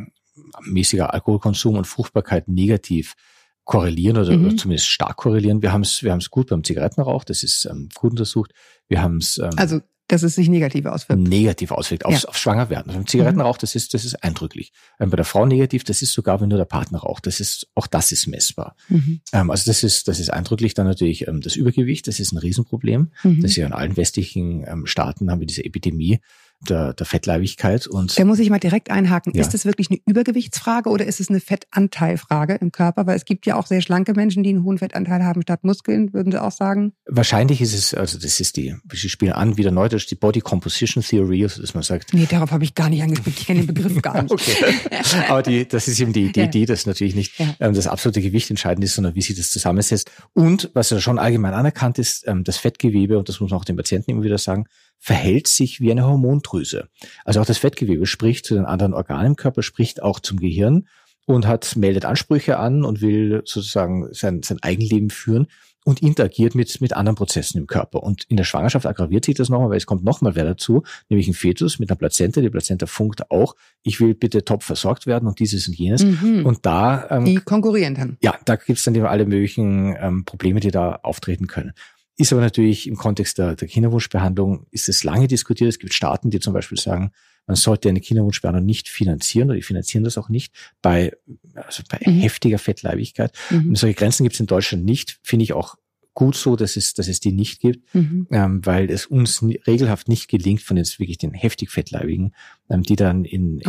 mäßiger Alkoholkonsum und Fruchtbarkeit negativ korrelieren oder zumindest stark korrelieren. Wir haben es gut beim Zigarettenrauch, das ist gut untersucht. Wir haben es also dass es sich negativ auswirkt. Negativ auswirkt auf Schwangerwerden. Also beim Zigarettenrauch, das ist eindrücklich. Bei der Frau negativ, das ist sogar, wenn nur der Partner raucht. Auch das ist messbar. Also das ist eindrücklich. Dann natürlich das Übergewicht, das ist ein Riesenproblem. Das ist ja in allen westlichen Staaten haben wir diese Epidemie der Fettleibigkeit. Und da muss ich mal direkt einhaken. Ja. Ist das wirklich eine Übergewichtsfrage oder ist es eine Fettanteilfrage im Körper? Weil es gibt ja auch sehr schlanke Menschen, die einen hohen Fettanteil haben statt Muskeln, würden Sie auch sagen? Wahrscheinlich ist es, also das ist Sie spielen an, wieder neu, das ist die Body Composition Theory, also dass man sagt. Nee, darauf habe ich gar nicht angespielt. Ich kenne den Begriff gar nicht. Okay. Aber das ist eben die Idee, dass natürlich nicht das absolute Gewicht entscheidend ist, sondern wie sich das zusammensetzt. Und was ja schon allgemein anerkannt ist, das Fettgewebe, und das muss man auch den Patienten immer wieder sagen, verhält sich wie eine Hormondrüse. Also auch das Fettgewebe spricht zu den anderen Organen im Körper, spricht auch zum Gehirn und meldet Ansprüche an und will sozusagen sein Eigenleben führen und interagiert mit anderen Prozessen im Körper. Und in der Schwangerschaft aggraviert sich das nochmal, weil es kommt nochmal wer dazu, nämlich ein Fetus mit einer Plazenta. Die Plazenta funkt auch, ich will bitte top versorgt werden und dieses und jenes. Und da die konkurrieren dann. Ja, da gibt's dann alle möglichen Probleme, die da auftreten können. Ist aber natürlich im Kontext der Kinderwunschbehandlung ist es lange diskutiert. Es gibt Staaten, die zum Beispiel sagen, man sollte eine Kinderwunschbehandlung nicht finanzieren oder die finanzieren das auch nicht bei heftiger Fettleibigkeit. Und solche Grenzen gibt es in Deutschland nicht, finde ich auch gut so, dass es die nicht gibt, weil es uns regelhaft nicht gelingt von jetzt wirklich den heftig Fettleibigen, die dann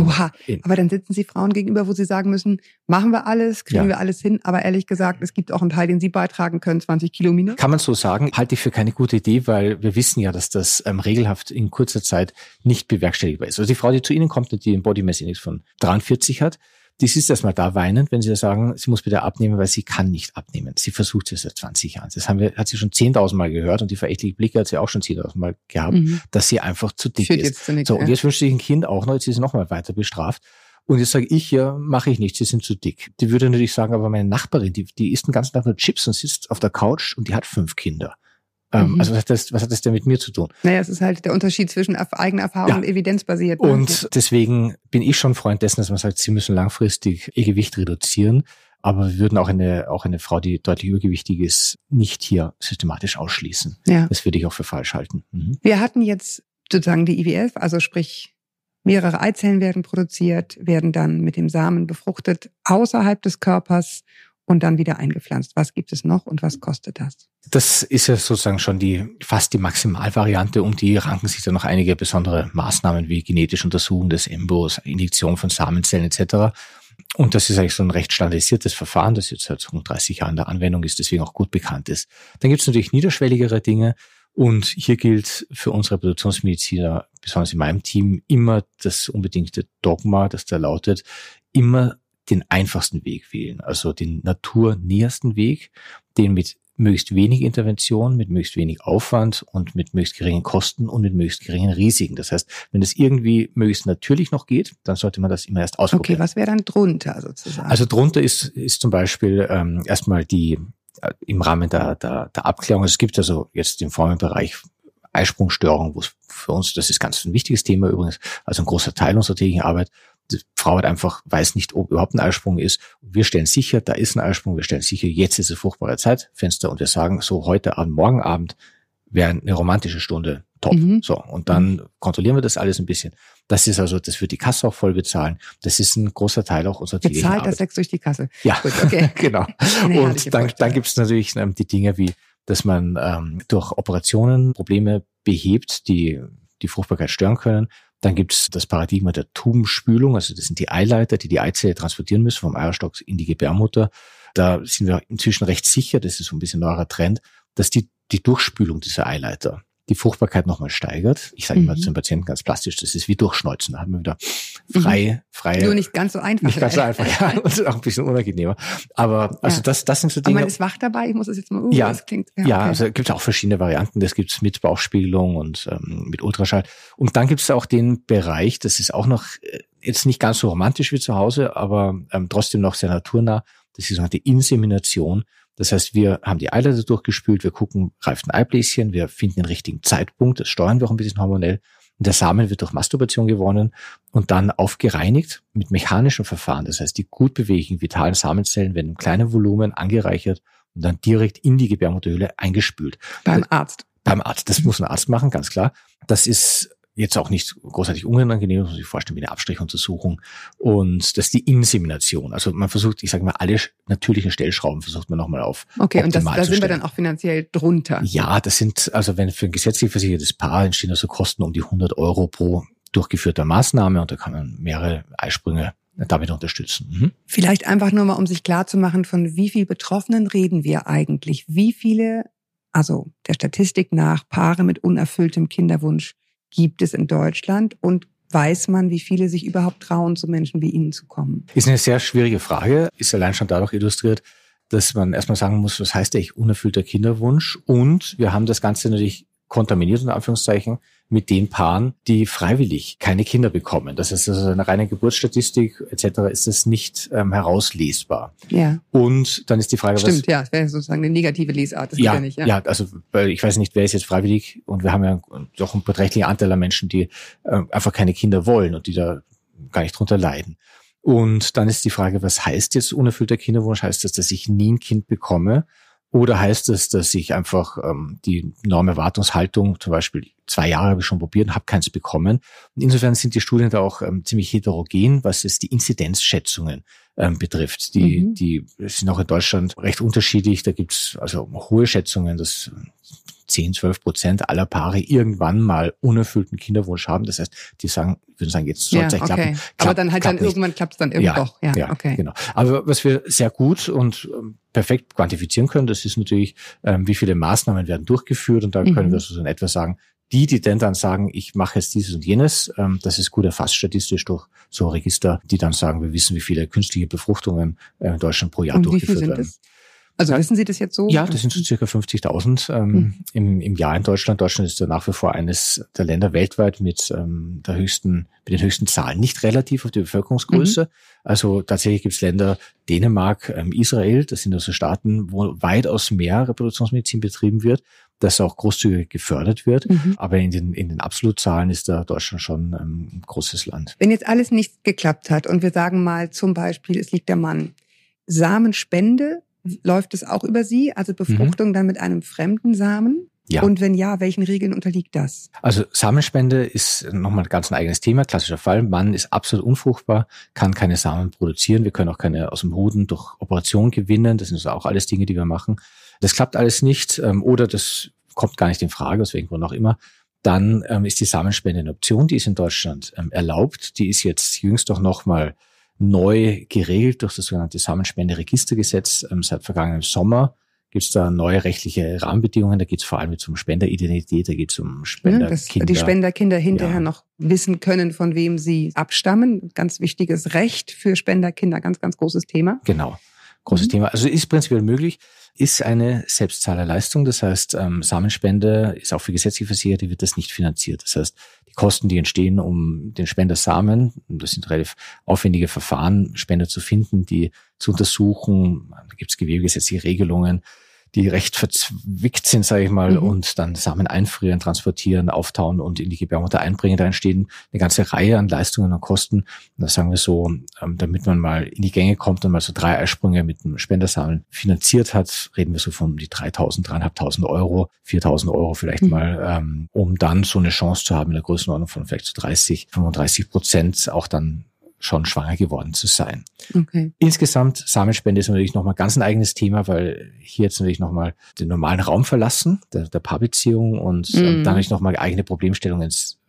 aber dann sitzen Sie Frauen gegenüber, wo Sie sagen müssen, machen wir alles, kriegen wir alles hin, aber ehrlich gesagt, es gibt auch einen Teil, den Sie beitragen können, 20 Kilo minus. Kann man so sagen, halte ich für keine gute Idee, weil wir wissen ja, dass das regelhaft in kurzer Zeit nicht bewerkstelligbar ist. Also die Frau, die zu Ihnen kommt und die einen Body Mass Index von 43 hat, die sitzt erstmal da weinend, wenn Sie sagen, sie muss bitte abnehmen, weil sie kann nicht abnehmen. Sie versucht es seit 20 Jahren. Das hat sie schon 10.000 Mal gehört und die verächtliche Blicke hat sie auch schon 10.000 Mal gehabt, dass sie einfach zu dick ist. Und jetzt wünscht sich ein Kind auch noch, jetzt ist sie noch mal weiter bestraft. Und jetzt sage ich, ja, mache ich nicht, sie sind zu dick. Die würde natürlich sagen, aber meine Nachbarin, die isst den ganzen Tag nur Chips und sitzt auf der Couch und die hat 5 Kinder. Also was hat das denn mit mir zu tun? Naja, es ist halt der Unterschied zwischen eigener Erfahrung und evidenzbasiert. Und deswegen bin ich schon Freund dessen, dass man sagt, sie müssen langfristig ihr Gewicht reduzieren. Aber wir würden auch eine Frau, die deutlich übergewichtig ist, nicht hier systematisch ausschließen. Ja. Das würde ich auch für falsch halten. Wir hatten jetzt sozusagen die IWF, also sprich mehrere Eizellen werden produziert, werden dann mit dem Samen befruchtet außerhalb des Körpers und dann wieder eingepflanzt. Was gibt es noch und was kostet das? Das ist ja sozusagen schon fast die Maximalvariante. Um die ranken sich dann noch einige besondere Maßnahmen wie genetische Untersuchung des Embryos, Injektion von Samenzellen etc. Und das ist eigentlich so ein recht standardisiertes Verfahren, das jetzt seit 30 Jahren in der Anwendung ist, deswegen auch gut bekannt ist. Dann gibt es natürlich niederschwelligere Dinge. Und hier gilt für uns Reproduktionsmediziner, besonders in meinem Team, immer das unbedingte Dogma, das da lautet, immer den einfachsten Weg wählen, also den naturnähersten Weg, den mit möglichst wenig Intervention, mit möglichst wenig Aufwand und mit möglichst geringen Kosten und mit möglichst geringen Risiken. Das heißt, wenn es irgendwie möglichst natürlich noch geht, dann sollte man das immer erst ausprobieren. Okay, was wäre dann drunter sozusagen? Also drunter ist zum Beispiel erstmal im Rahmen der Abklärung, es gibt also jetzt im Formenbereich Eisprungstörungen, wo es für uns, das ist ganz ein wichtiges Thema übrigens, also ein großer Teil unserer täglichen Arbeit. Die Frau hat einfach, weiß nicht, ob überhaupt ein Eisprung ist. Wir stellen sicher, da ist ein Eisprung. Wir stellen sicher, jetzt ist es fruchtbare Zeitfenster und wir sagen, so heute Abend, morgen Abend wäre eine romantische Stunde top. So. Und dann kontrollieren wir das alles ein bisschen. Das ist also, das wird die Kasse auch voll bezahlen. Das ist ein großer Teil auch unserer täglichen Arbeit. Bezahlt das wächst durch die Kasse. Ja, gut, okay. Genau. Und dann gibt es natürlich die Dinge wie, dass man durch Operationen Probleme behebt, die Fruchtbarkeit stören können. Dann gibt's das Paradigma der Tubenspülung, also das sind die Eileiter, die Eizelle transportieren müssen vom Eierstock in die Gebärmutter. Da sind wir inzwischen recht sicher, das ist so ein bisschen neuerer Trend, dass die Durchspülung dieser Eileiter, die Fruchtbarkeit nochmal steigert. Ich sage immer zu den Patienten ganz plastisch, das ist wie Durchschneuzen. Da haben wir wieder frei. Nur nicht ganz so einfach. Nicht ganz so einfach, ja, und auch ein bisschen unangenehmer. Aber also das sind so Dinge. Aber man ist wach dabei, ich muss das jetzt mal, das klingt. Ja, okay. Also gibt es auch verschiedene Varianten. Das gibt's mit Bauchspiegelung und mit Ultraschall. Und dann gibt's auch den Bereich, das ist auch noch jetzt nicht ganz so romantisch wie zu Hause, aber trotzdem noch sehr naturnah. Das ist die sogenannte Insemination. Das heißt, wir haben die Eileiter durchgespült, wir gucken, reift ein Eibläschen, wir finden den richtigen Zeitpunkt, das steuern wir auch ein bisschen hormonell. Und der Samen wird durch Masturbation gewonnen und dann aufgereinigt mit mechanischen Verfahren. Das heißt, die gut beweglichen, vitalen Samenzellen werden im kleinen Volumen angereichert und dann direkt in die Gebärmutterhöhle eingespült. Beim Arzt. Beim Arzt. Das muss ein Arzt machen, ganz klar. Das ist jetzt auch nicht großartig unangenehm, muss man sich vorstellen, wie eine Abstrichuntersuchung. Und das ist die Insemination. Also man versucht, ich sage mal, alle natürlichen Stellschrauben versucht man nochmal auf. Okay, und da sind wir dann auch finanziell drunter. Ja, das sind, also wenn für ein gesetzlich versichertes Paar entstehen also Kosten um die 100 € pro durchgeführter Maßnahme und da kann man mehrere Eisprünge damit unterstützen. Vielleicht einfach nur mal, um sich klarzumachen, von wie viel Betroffenen reden wir eigentlich? Wie viele, also der Statistik nach, Paare mit unerfülltem Kinderwunsch gibt es in Deutschland und weiß man, wie viele sich überhaupt trauen, zu Menschen wie Ihnen zu kommen? Ist eine sehr schwierige Frage, ist allein schon dadurch illustriert, dass man erstmal sagen muss, was heißt eigentlich unerfüllter Kinderwunsch? Und wir haben das Ganze natürlich kontaminiert, unter Anführungszeichen, mit den Paaren, die freiwillig keine Kinder bekommen. Das heißt, also eine reine Geburtsstatistik etc. ist das nicht herauslesbar. Ja. Und dann ist die Frage, Stimmt, ja, das wäre sozusagen eine negative Lesart. Das geht ja nicht. Ja, also ich weiß nicht, wer ist jetzt freiwillig und wir haben ja doch einen beträchtlichen Anteil an Menschen, die einfach keine Kinder wollen und die da gar nicht drunter leiden. Und dann ist die Frage, was heißt jetzt unerfüllter Kinderwunsch? Heißt das, dass ich nie ein Kind bekomme? Oder heißt es, dass ich einfach die Normerwartungshaltung, zum Beispiel 2 Jahre habe ich schon probiert und habe keins bekommen. Und insofern sind die Studien da auch ziemlich heterogen, was es die Inzidenzschätzungen betrifft. Die sind auch in Deutschland recht unterschiedlich. Da gibt's also hohe Schätzungen, dass 10-12% aller Paare irgendwann mal unerfüllten Kinderwunsch haben. Das heißt, die würden sagen, jetzt soll es echt klappen. Aber dann halt irgendwann klappt es dann doch. Ja, okay. Genau. Aber was wir sehr gut und perfekt quantifizieren können, das ist natürlich, wie viele Maßnahmen werden durchgeführt. Und da können wir so in etwa sagen, die dann sagen, ich mache jetzt dieses und jenes, das ist gut erfasst statistisch durch so Register, die dann sagen, wir wissen, wie viele künstliche Befruchtungen in Deutschland pro Jahr durchgeführt werden. Das? Also wissen Sie das jetzt so? Ja, das sind so circa 50.000 im Jahr in Deutschland. Deutschland ist ja nach wie vor eines der Länder weltweit mit den höchsten Zahlen. Nicht relativ auf die Bevölkerungsgröße. Also tatsächlich gibt es Länder, Dänemark, Israel, das sind also Staaten, wo weitaus mehr Reproduktionsmedizin betrieben wird, das auch großzügig gefördert wird. Aber in den Absolutzahlen ist da Deutschland schon ein großes Land. Wenn jetzt alles nicht geklappt hat und wir sagen mal zum Beispiel, es liegt der Mann, Samenspende, läuft es auch über Sie, also Befruchtung dann mit einem fremden Samen? Ja. Und wenn ja, welchen Regeln unterliegt das? Also Samenspende ist nochmal ganz ein eigenes Thema, klassischer Fall. Mann ist absolut unfruchtbar, kann keine Samen produzieren. Wir können auch keine aus dem Hoden durch Operation gewinnen. Das sind also auch alles Dinge, die wir machen. Das klappt alles nicht oder das kommt gar nicht in Frage, aus welchem Grund auch immer. Dann ist die Samenspende eine Option, die ist in Deutschland erlaubt. Die ist jetzt jüngst doch nochmal neu geregelt durch das sogenannte Samenspenderegistergesetz. Seit vergangenem Sommer gibt es da neue rechtliche Rahmenbedingungen. Da geht es vor allem um Spenderidentität, da geht es um Spenderkinder. Dass die Spenderkinder hinterher noch wissen können, von wem sie abstammen. Ganz wichtiges Recht für Spenderkinder, ganz, ganz großes Thema. Genau, großes Thema. Also ist prinzipiell möglich, ist eine Selbstzahlerleistung. Das heißt, Samenspende ist auch für gesetzlich Versicherte, wird das nicht finanziert. Das heißt, die Kosten, die entstehen, um den Spendersamen, das sind relativ aufwendige Verfahren, Spender zu finden, die zu untersuchen. Da gibt es gewebegesetzliche Regelungen, die recht verzwickt sind, sage ich mal, und dann Samen einfrieren, transportieren, auftauen und in die Gebärmutter einbringen. Da entstehen eine ganze Reihe an Leistungen und Kosten. Und das sagen wir so, damit man mal in die Gänge kommt und mal so 3 Eisprünge mit einem Spendersamen finanziert hat, reden wir so von die 3.000, 3.500 €, 4.000 € vielleicht mal, um dann so eine Chance zu haben in der Größenordnung von vielleicht so 30-35% auch dann schon schwanger geworden zu sein. Okay. Insgesamt, Samenspende ist natürlich nochmal ganz ein eigenes Thema, weil hier jetzt natürlich nochmal den normalen Raum verlassen, der Paarbeziehung und dann natürlich nochmal eigene Problemstellungen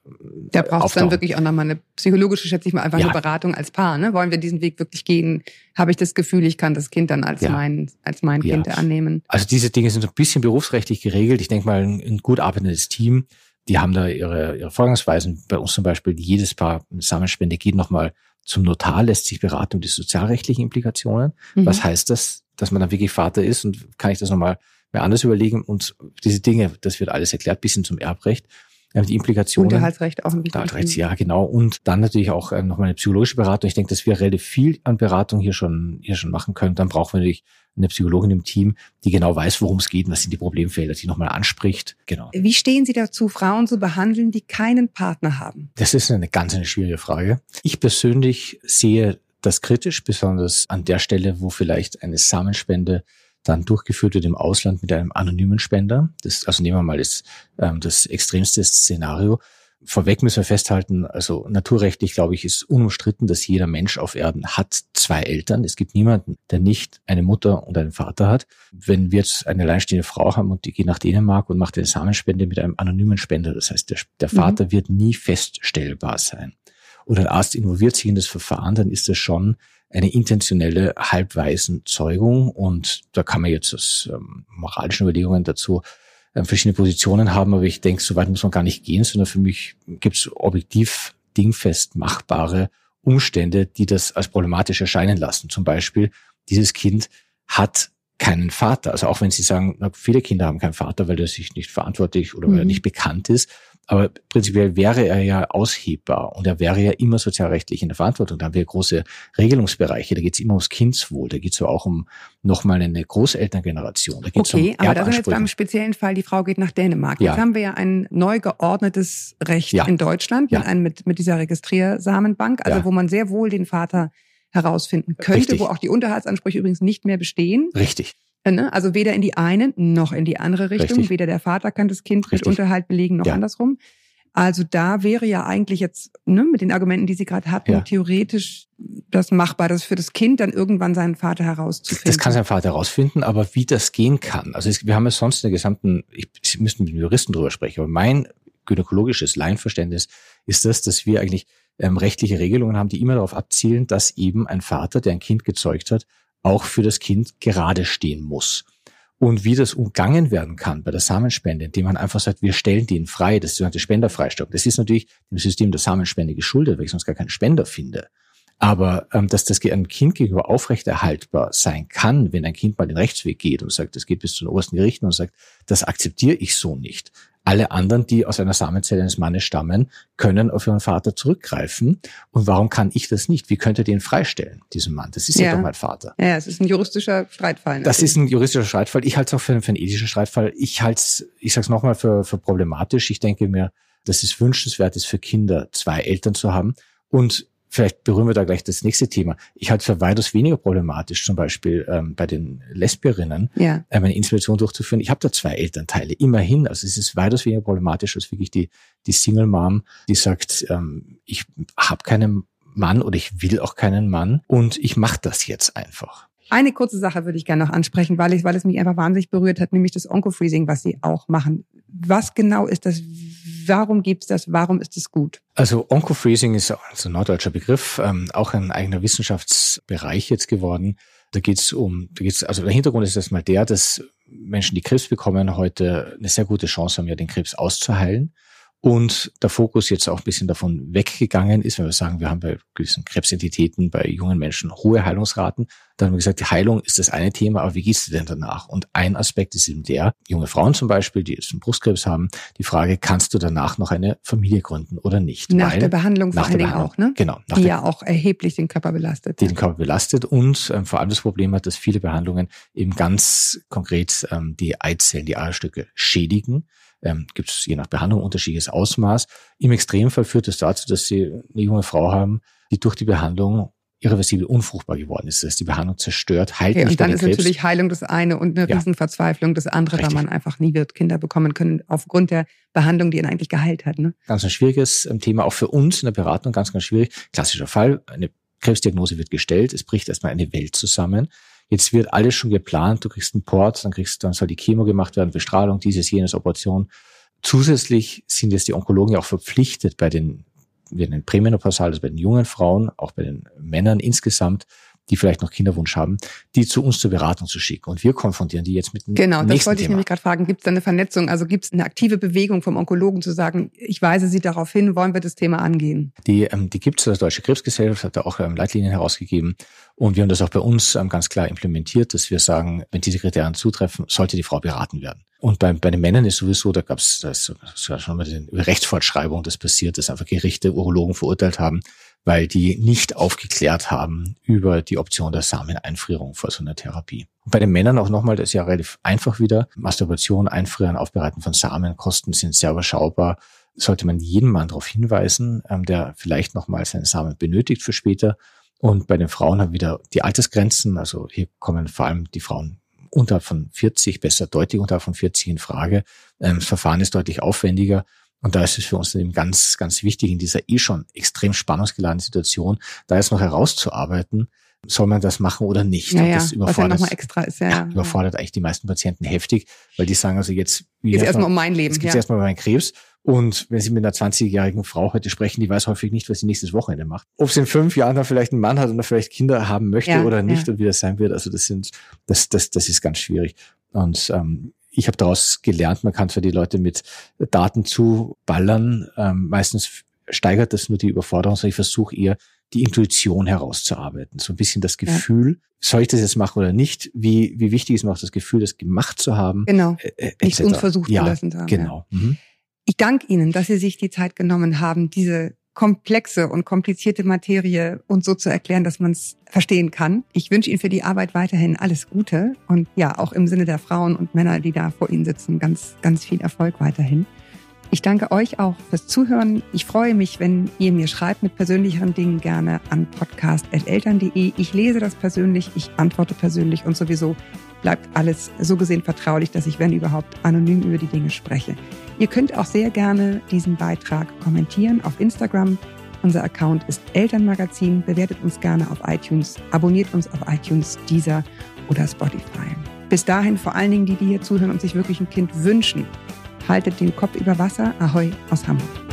Da braucht es dann wirklich auch nochmal eine psychologische, schätze ich mal, einfach eine Beratung als Paar. Ne? Wollen wir diesen Weg wirklich gehen? Habe ich das Gefühl, ich kann das Kind dann als mein Kind annehmen? Also diese Dinge sind so ein bisschen berufsrechtlich geregelt. Ich denke mal, ein gut arbeitendes Team, die haben da ihre Vorgangsweisen. Bei uns zum Beispiel, jedes Paar mit Samenspende geht nochmal zum Notar, lässt sich beraten um die sozialrechtlichen Implikationen. Was heißt das, dass man dann wirklich Vater ist? Und kann ich das nochmal mir anders überlegen? Und diese Dinge, das wird alles erklärt, bis hin zum Erbrecht. Die Implikationen. Unterhaltsrecht auch ein bisschen. Unterhaltsrecht, ja, genau. Und dann natürlich auch nochmal eine psychologische Beratung. Ich denke, dass wir relativ viel an Beratung hier schon machen können. Dann brauchen wir natürlich eine Psychologin im Team, die genau weiß, worum es geht und was sind die Problemfelder, die nochmal anspricht. Genau. Wie stehen Sie dazu, Frauen zu behandeln, die keinen Partner haben? Das ist eine schwierige Frage. Ich persönlich sehe das kritisch, besonders an der Stelle, wo vielleicht eine Samenspende dann durchgeführt wird im Ausland mit einem anonymen Spender. Also nehmen wir mal das extremste Szenario. Vorweg müssen wir festhalten, also naturrechtlich, glaube ich, ist unumstritten, dass jeder Mensch auf Erden hat 2 Eltern. Es gibt niemanden, der nicht eine Mutter und einen Vater hat. Wenn wir jetzt eine alleinstehende Frau haben und die geht nach Dänemark und macht eine Samenspende mit einem anonymen Spender, das heißt, der Vater wird nie feststellbar sein. Oder ein Arzt involviert sich in das Verfahren, dann ist das schon eine intentionelle Halbwaisenzeugung, und da kann man jetzt aus moralischen Überlegungen dazu verschiedene Positionen haben, aber ich denke, so weit muss man gar nicht gehen, sondern für mich gibt es objektiv dingfest machbare Umstände, die das als problematisch erscheinen lassen. Zum Beispiel, dieses Kind hat keinen Vater. Also auch wenn Sie sagen, viele Kinder haben keinen Vater, weil er sich nicht verantwortlich oder weil er nicht bekannt ist. Aber prinzipiell wäre er ja aushebbar und er wäre ja immer sozialrechtlich in der Verantwortung. Da haben wir große Regelungsbereiche. Da geht es immer ums Kindswohl. Da geht es aber auch um nochmal eine Großelterngeneration. Da geht's okay, aber da sind wir jetzt beim speziellen Fall, die Frau geht nach Dänemark. Jetzt haben wir ja ein neu geordnetes Recht in Deutschland mit dieser Registriersamenbank, also wo man sehr wohl den Vater herausfinden könnte, wo auch die Unterhaltsansprüche übrigens nicht mehr bestehen. Richtig. Also weder in die eine noch in die andere Richtung. Richtig. Weder der Vater kann das Kind mit Unterhalt belegen noch andersrum. Also da wäre ja eigentlich jetzt mit den Argumenten, die Sie gerade hatten, theoretisch das machbar, das für das Kind dann irgendwann seinen Vater herauszufinden. Das kann sein Vater herausfinden, aber wie das gehen kann. Also wir haben ja sonst in der gesamten, Sie müssen mit den Juristen drüber sprechen, aber mein gynäkologisches Laienverständnis ist das, dass wir eigentlich rechtliche Regelungen haben, die immer darauf abzielen, dass eben ein Vater, der ein Kind gezeugt hat, auch für das Kind gerade stehen muss. Und wie das umgangen werden kann bei der Samenspende, indem man einfach sagt, wir stellen den frei, das sogenannte Spenderfreistellung. Das ist natürlich dem System der Samenspende geschuldet, weil ich sonst gar keinen Spender finde. Aber dass das einem Kind gegenüber aufrechterhaltbar sein kann, wenn ein Kind mal den Rechtsweg geht und sagt, das geht bis zu den obersten Gerichten und sagt, das akzeptiere ich so nicht. Alle anderen, die aus einer Samenzelle eines Mannes stammen, können auf ihren Vater zurückgreifen. Und warum kann ich das nicht? Wie könnte den freistellen, diesen Mann? Das ist ja doch mein Vater. Ja, es ist ein juristischer Streitfall. Natürlich. Das ist ein juristischer Streitfall. Ich halte es auch für einen ethischen Streitfall. Ich sage es nochmal für problematisch. Ich denke mir, dass es wünschenswert ist, für Kinder 2 Eltern zu haben. Und vielleicht berühren wir da gleich das nächste Thema. Ich halte es für weitaus weniger problematisch, zum Beispiel bei den Lesbierinnen, eine Insemination durchzuführen. Ich habe da 2 Elternteile, immerhin. Also es ist weitaus weniger problematisch als wirklich die Single Mom, die sagt, ich habe keinen Mann oder ich will auch keinen Mann und ich mache das jetzt einfach. Eine kurze Sache würde ich gerne noch ansprechen, weil es mich einfach wahnsinnig berührt hat, nämlich das Oncofreezing, was Sie auch machen. Was genau ist das? Warum gibt's das? Warum ist es gut? Also Oncofreezing ist also ein norddeutscher Begriff, auch ein eigener Wissenschaftsbereich jetzt geworden. Also der Hintergrund ist erstmal der, dass Menschen, die Krebs bekommen, heute eine sehr gute Chance haben, ja den Krebs auszuheilen. Und der Fokus jetzt auch ein bisschen davon weggegangen ist, wenn wir sagen, wir haben bei gewissen Krebsentitäten, bei jungen Menschen hohe Heilungsraten. Dann haben wir gesagt, die Heilung ist das eine Thema, aber wie geht's denn danach? Und ein Aspekt ist eben junge Frauen zum Beispiel, die jetzt einen Brustkrebs haben, die Frage, kannst du danach noch eine Familie gründen oder nicht? Nach der Behandlung vor allen Dingen auch, ne? Genau. Die ja auch erheblich den Körper belastet. Den Körper belastet und vor allem das Problem hat, dass viele Behandlungen eben ganz konkret die Eizellen, die Eierstücke schädigen. Gibt es je nach Behandlung unterschiedliches Ausmaß. Im Extremfall führt es dazu, dass Sie eine junge Frau haben, die durch die Behandlung irreversibel unfruchtbar geworden ist. Das heißt, die Behandlung zerstört, heilt nicht und dann den ist Krebs. Natürlich Heilung das eine und eine Riesenverzweiflung das andere, weil man einfach nie wird Kinder bekommen können aufgrund der Behandlung, die ihn eigentlich geheilt hat. Ne? Ganz ein schwieriges Thema, auch für uns in der Beratung ganz, ganz schwierig. Klassischer Fall, eine Krebsdiagnose wird gestellt, es bricht erstmal eine Welt zusammen. Jetzt wird alles schon geplant, du kriegst einen Port, dann soll die Chemo gemacht werden, Bestrahlung, dieses, jenes, Operation. Zusätzlich sind jetzt die Onkologen ja auch verpflichtet bei den Prämenopausal, also bei den jungen Frauen, auch bei den Männern insgesamt, die vielleicht noch Kinderwunsch haben, die zu uns zur Beratung zu schicken. Und wir konfrontieren die jetzt mit dem nächsten Thema. Genau, das wollte ich nämlich gerade fragen. Gibt es da eine Vernetzung? Also gibt es eine aktive Bewegung vom Onkologen zu sagen, ich weise Sie darauf hin, wollen wir das Thema angehen? Die gibt es, die Deutsche Krebsgesellschaft hat da auch Leitlinien herausgegeben. Und wir haben das auch bei uns ganz klar implementiert, dass wir sagen, wenn diese Kriterien zutreffen, sollte die Frau beraten werden. Und bei den Männern ist sowieso, da ist schon mal über Rechtsfortschreibung das passiert, dass einfach Gerichte Urologen verurteilt haben, weil die nicht aufgeklärt haben über die Option der Sameneinfrierung vor so einer Therapie. Und bei den Männern auch nochmal, das ist ja relativ einfach wieder. Masturbation, Einfrieren, Aufbereiten von Samen, Kosten sind sehr überschaubar. Sollte man jeden Mann darauf hinweisen, der vielleicht nochmal seinen Samen benötigt für später. Und bei den Frauen haben wir wieder die Altersgrenzen. Also hier kommen vor allem die Frauen unterhalb von 40, besser deutlich unterhalb von 40 in Frage. Das Verfahren ist deutlich aufwendiger. Und da ist es für uns dann eben ganz, ganz wichtig, in dieser schon extrem spannungsgeladenen Situation, da jetzt noch herauszuarbeiten, soll man das machen oder nicht. Ja, und das was ja nochmal extra ist. Überfordert eigentlich die meisten Patienten heftig, weil die sagen also jetzt erstmal um mein Leben. Jetzt geht's erstmal um meinen Krebs. Und wenn Sie mit einer 20-jährigen Frau heute sprechen, die weiß häufig nicht, was sie nächstes Wochenende macht. Ob sie in 5 Jahren dann vielleicht einen Mann hat oder vielleicht Kinder haben möchte oder nicht und wie das sein wird. Also das ist ganz schwierig. Und ich habe daraus gelernt, man kann zwar die Leute mit Daten zuballern, meistens steigert das nur die Überforderung, sondern ich versuche eher, die Intuition herauszuarbeiten. So ein bisschen das Gefühl, soll ich das jetzt machen oder nicht? Wie wichtig ist mir auch das Gefühl, das gemacht zu haben? Genau, nichts unversucht gelassen zu haben. Genau. Ja. Ich danke Ihnen, dass Sie sich die Zeit genommen haben, diese komplexe und komplizierte Materie uns so zu erklären, dass man es verstehen kann. Ich wünsche Ihnen für die Arbeit weiterhin alles Gute und ja, auch im Sinne der Frauen und Männer, die da vor Ihnen sitzen, ganz, ganz viel Erfolg weiterhin. Ich danke euch auch fürs Zuhören. Ich freue mich, wenn ihr mir schreibt mit persönlicheren Dingen gerne an podcast@eltern.de. Ich lese das persönlich, ich antworte persönlich und sowieso bleibt alles so gesehen vertraulich, dass ich, wenn überhaupt, anonym über die Dinge spreche. Ihr könnt auch sehr gerne diesen Beitrag kommentieren auf Instagram. Unser Account ist Elternmagazin. Bewertet uns gerne auf iTunes, abonniert uns auf iTunes, Deezer oder Spotify. Bis dahin vor allen Dingen die hier zuhören und sich wirklich ein Kind wünschen. Haltet den Kopf über Wasser. Ahoi aus Hamburg.